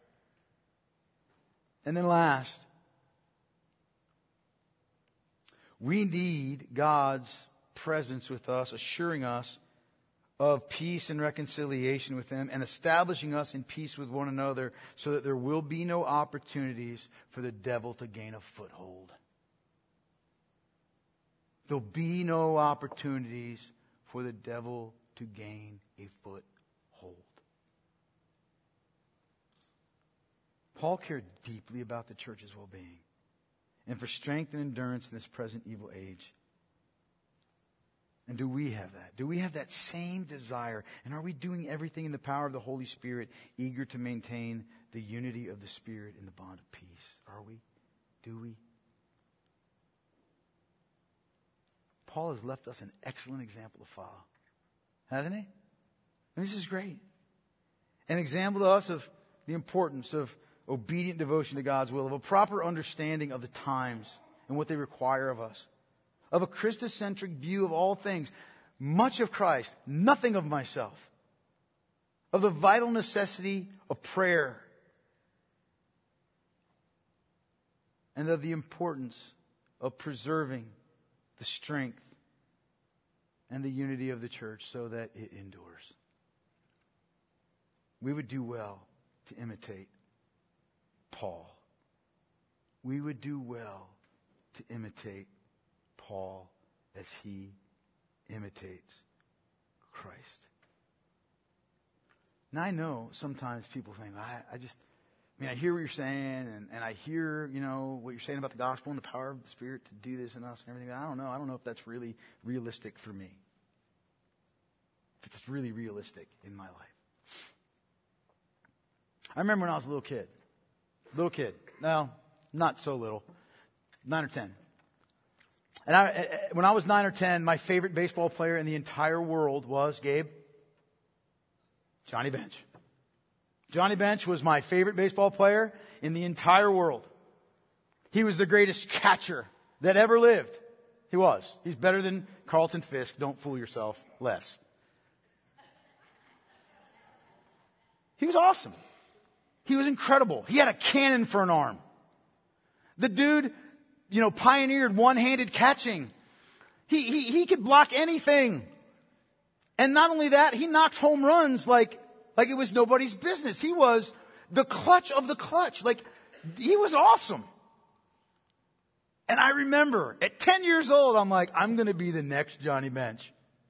And then last, we need God's presence with us, assuring us of peace and reconciliation with Him and establishing us in peace with one another so that there will be no opportunities for the devil to gain a foothold. There'll be no opportunities for the devil to gain a foothold. Paul cared deeply about the church's well-being and for strength and endurance in this present evil age. And do we have that? Do we have that same desire? And are we doing everything in the power of the Holy Spirit, eager to maintain the unity of the Spirit in the bond of peace? Are we? Do we? Paul has left us an excellent example to follow, hasn't he? And this is great. An example to us of the importance of obedient devotion to God's will, of a proper understanding of the times and what they require of us, of a Christocentric view of all things, much of Christ, nothing of myself, of the vital necessity of prayer, and of the importance of preserving the strength and the unity of the church so that it endures. We would do well to imitate Paul. We would do well to imitate Paul as he imitates Christ. Now I know sometimes people think, I hear what you're saying, and I hear, what you're saying about the gospel and the power of the Spirit to do this and us and everything. But I don't know if that's really realistic for me. If it's really realistic in my life. I remember when I was a little kid. No, not so little. 9 or 10. And when I was 9 or 10, my favorite baseball player in the entire world was, Gabe, Johnny Bench. Johnny Bench was my favorite baseball player in the entire world. He was the greatest catcher that ever lived. He was. He's better than Carlton Fisk. Don't fool yourself. Less. He was awesome. He was incredible. He had a cannon for an arm. The dude, pioneered one-handed catching. He could block anything. And not only that, he knocked home runs like it was nobody's business. He was the clutch of the clutch. Like, he was awesome. And I remember at 10 years old, I'm like, I'm going to be the next Johnny Bench.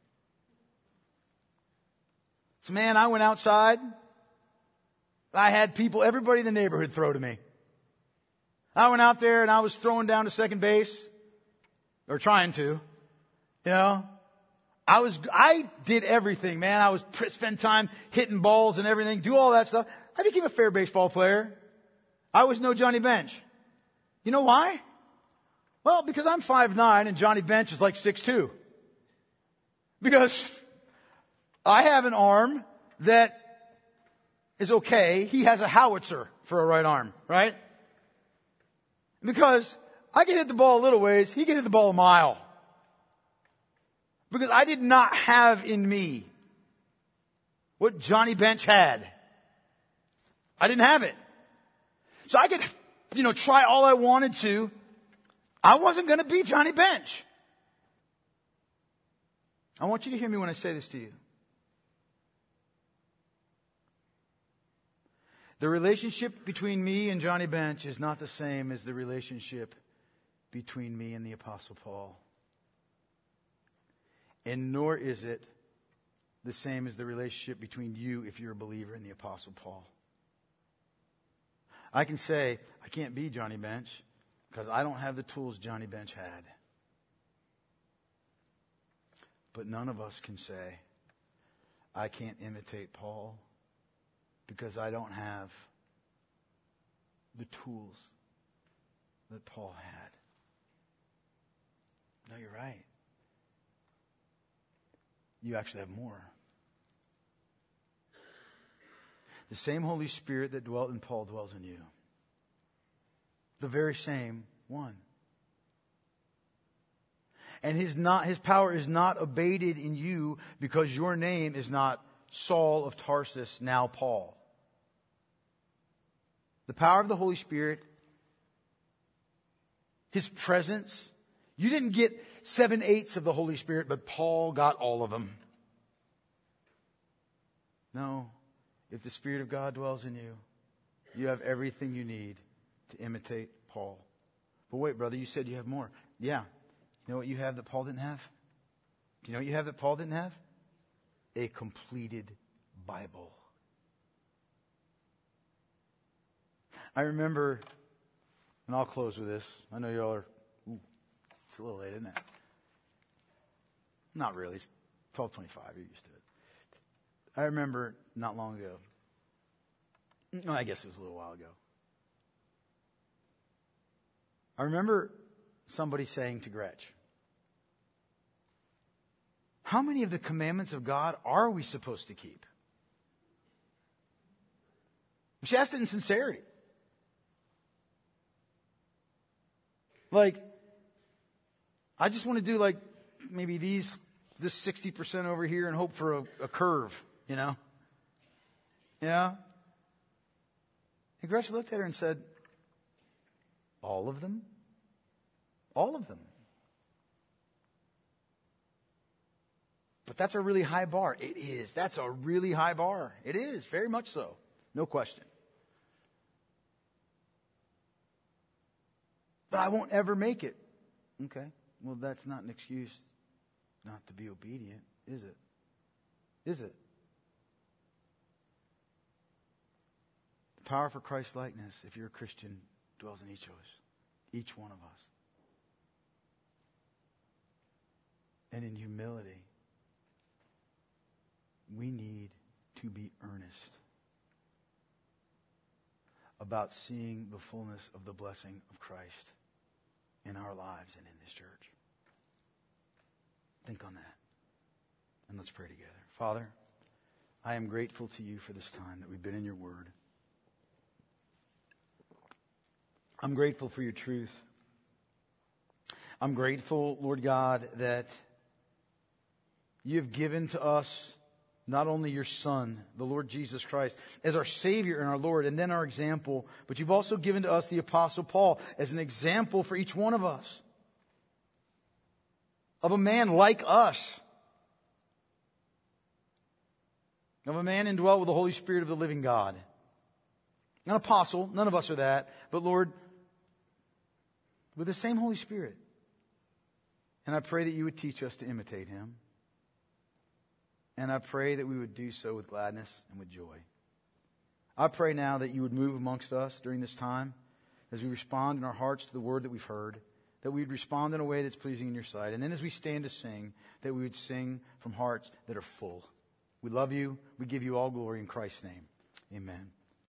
So man, I went outside. I had people, everybody in the neighborhood throw to me. I went out there and I was throwing down to second base. Or trying to. You know. I did everything, man. I was spend time hitting balls and everything, do all that stuff. I became a fair baseball player. I was no Johnny Bench. You know why? Well, because I'm 5'9" and Johnny Bench is like 6'2". Because I have an arm that is okay. He has a howitzer for a right arm, right? Because I can hit the ball a little ways, he can hit the ball a mile. Because I did not have in me what Johnny Bench had. I didn't have it. So I could, try all I wanted to. I wasn't going to be Johnny Bench. I want you to hear me when I say this to you. The relationship between me and Johnny Bench is not the same as the relationship between me and the Apostle Paul. And nor is it the same as the relationship between you if you're a believer in the Apostle Paul. I can say, I can't be Johnny Bench because I don't have the tools Johnny Bench had. But none of us can say, I can't imitate Paul because I don't have the tools that Paul had. No, you're right. You actually have more. The same Holy Spirit that dwelt in Paul dwells in you. The very same one. And his power is not abated in you because your name is not Saul of Tarsus, now Paul. The power of the Holy Spirit, His presence. You didn't get 7/8 of the Holy Spirit, but Paul got all of them. No. If the Spirit of God dwells in you, you have everything you need to imitate Paul. But wait, brother, you said you have more. Yeah. You know what you have that Paul didn't have? Do you know what you have that Paul didn't have? A completed Bible. I remember, and I'll close with this. I know y'all are, it's a little late, isn't it? Not really. It's 12:25. You're used to it. I remember not long ago. I guess it was a little while ago. I remember somebody saying to Gretch, how many of the commandments of God are we supposed to keep? She asked it in sincerity. Like, I just want to do like maybe this 60% over here and hope for a curve, you know? Yeah? And Gretchen looked at her and said, all of them? All of them. But that's a really high bar. It is. That's a really high bar. It is. Very much so. No question. But I won't ever make it. Okay. Well, that's not an excuse not to be obedient, is it? Is it? The power for Christ likeness, if you're a Christian, dwells in each of us. Each one of us. And in humility, we need to be earnest about seeing the fullness of the blessing of Christ in our lives and in this church. Think on that. And let's pray together. Father, I am grateful to you for this time that we've been in your word. I'm grateful for your truth. I'm grateful, Lord God, that you have given to us not only your Son, the Lord Jesus Christ, as our Savior and our Lord, and then our example, but you've also given to us the Apostle Paul as an example for each one of us. Of a man like us. of a man indwelt with the Holy Spirit of the living God. An apostle, none of us are that, but Lord, with the same Holy Spirit. And I pray that you would teach us to imitate him. And I pray that we would do so with gladness and with joy. I pray now that you would move amongst us during this time as we respond in our hearts to the word that we've heard, that we would respond in a way that's pleasing in your sight. And then as we stand to sing, that we would sing from hearts that are full. We love you. We give you all glory in Christ's name. Amen.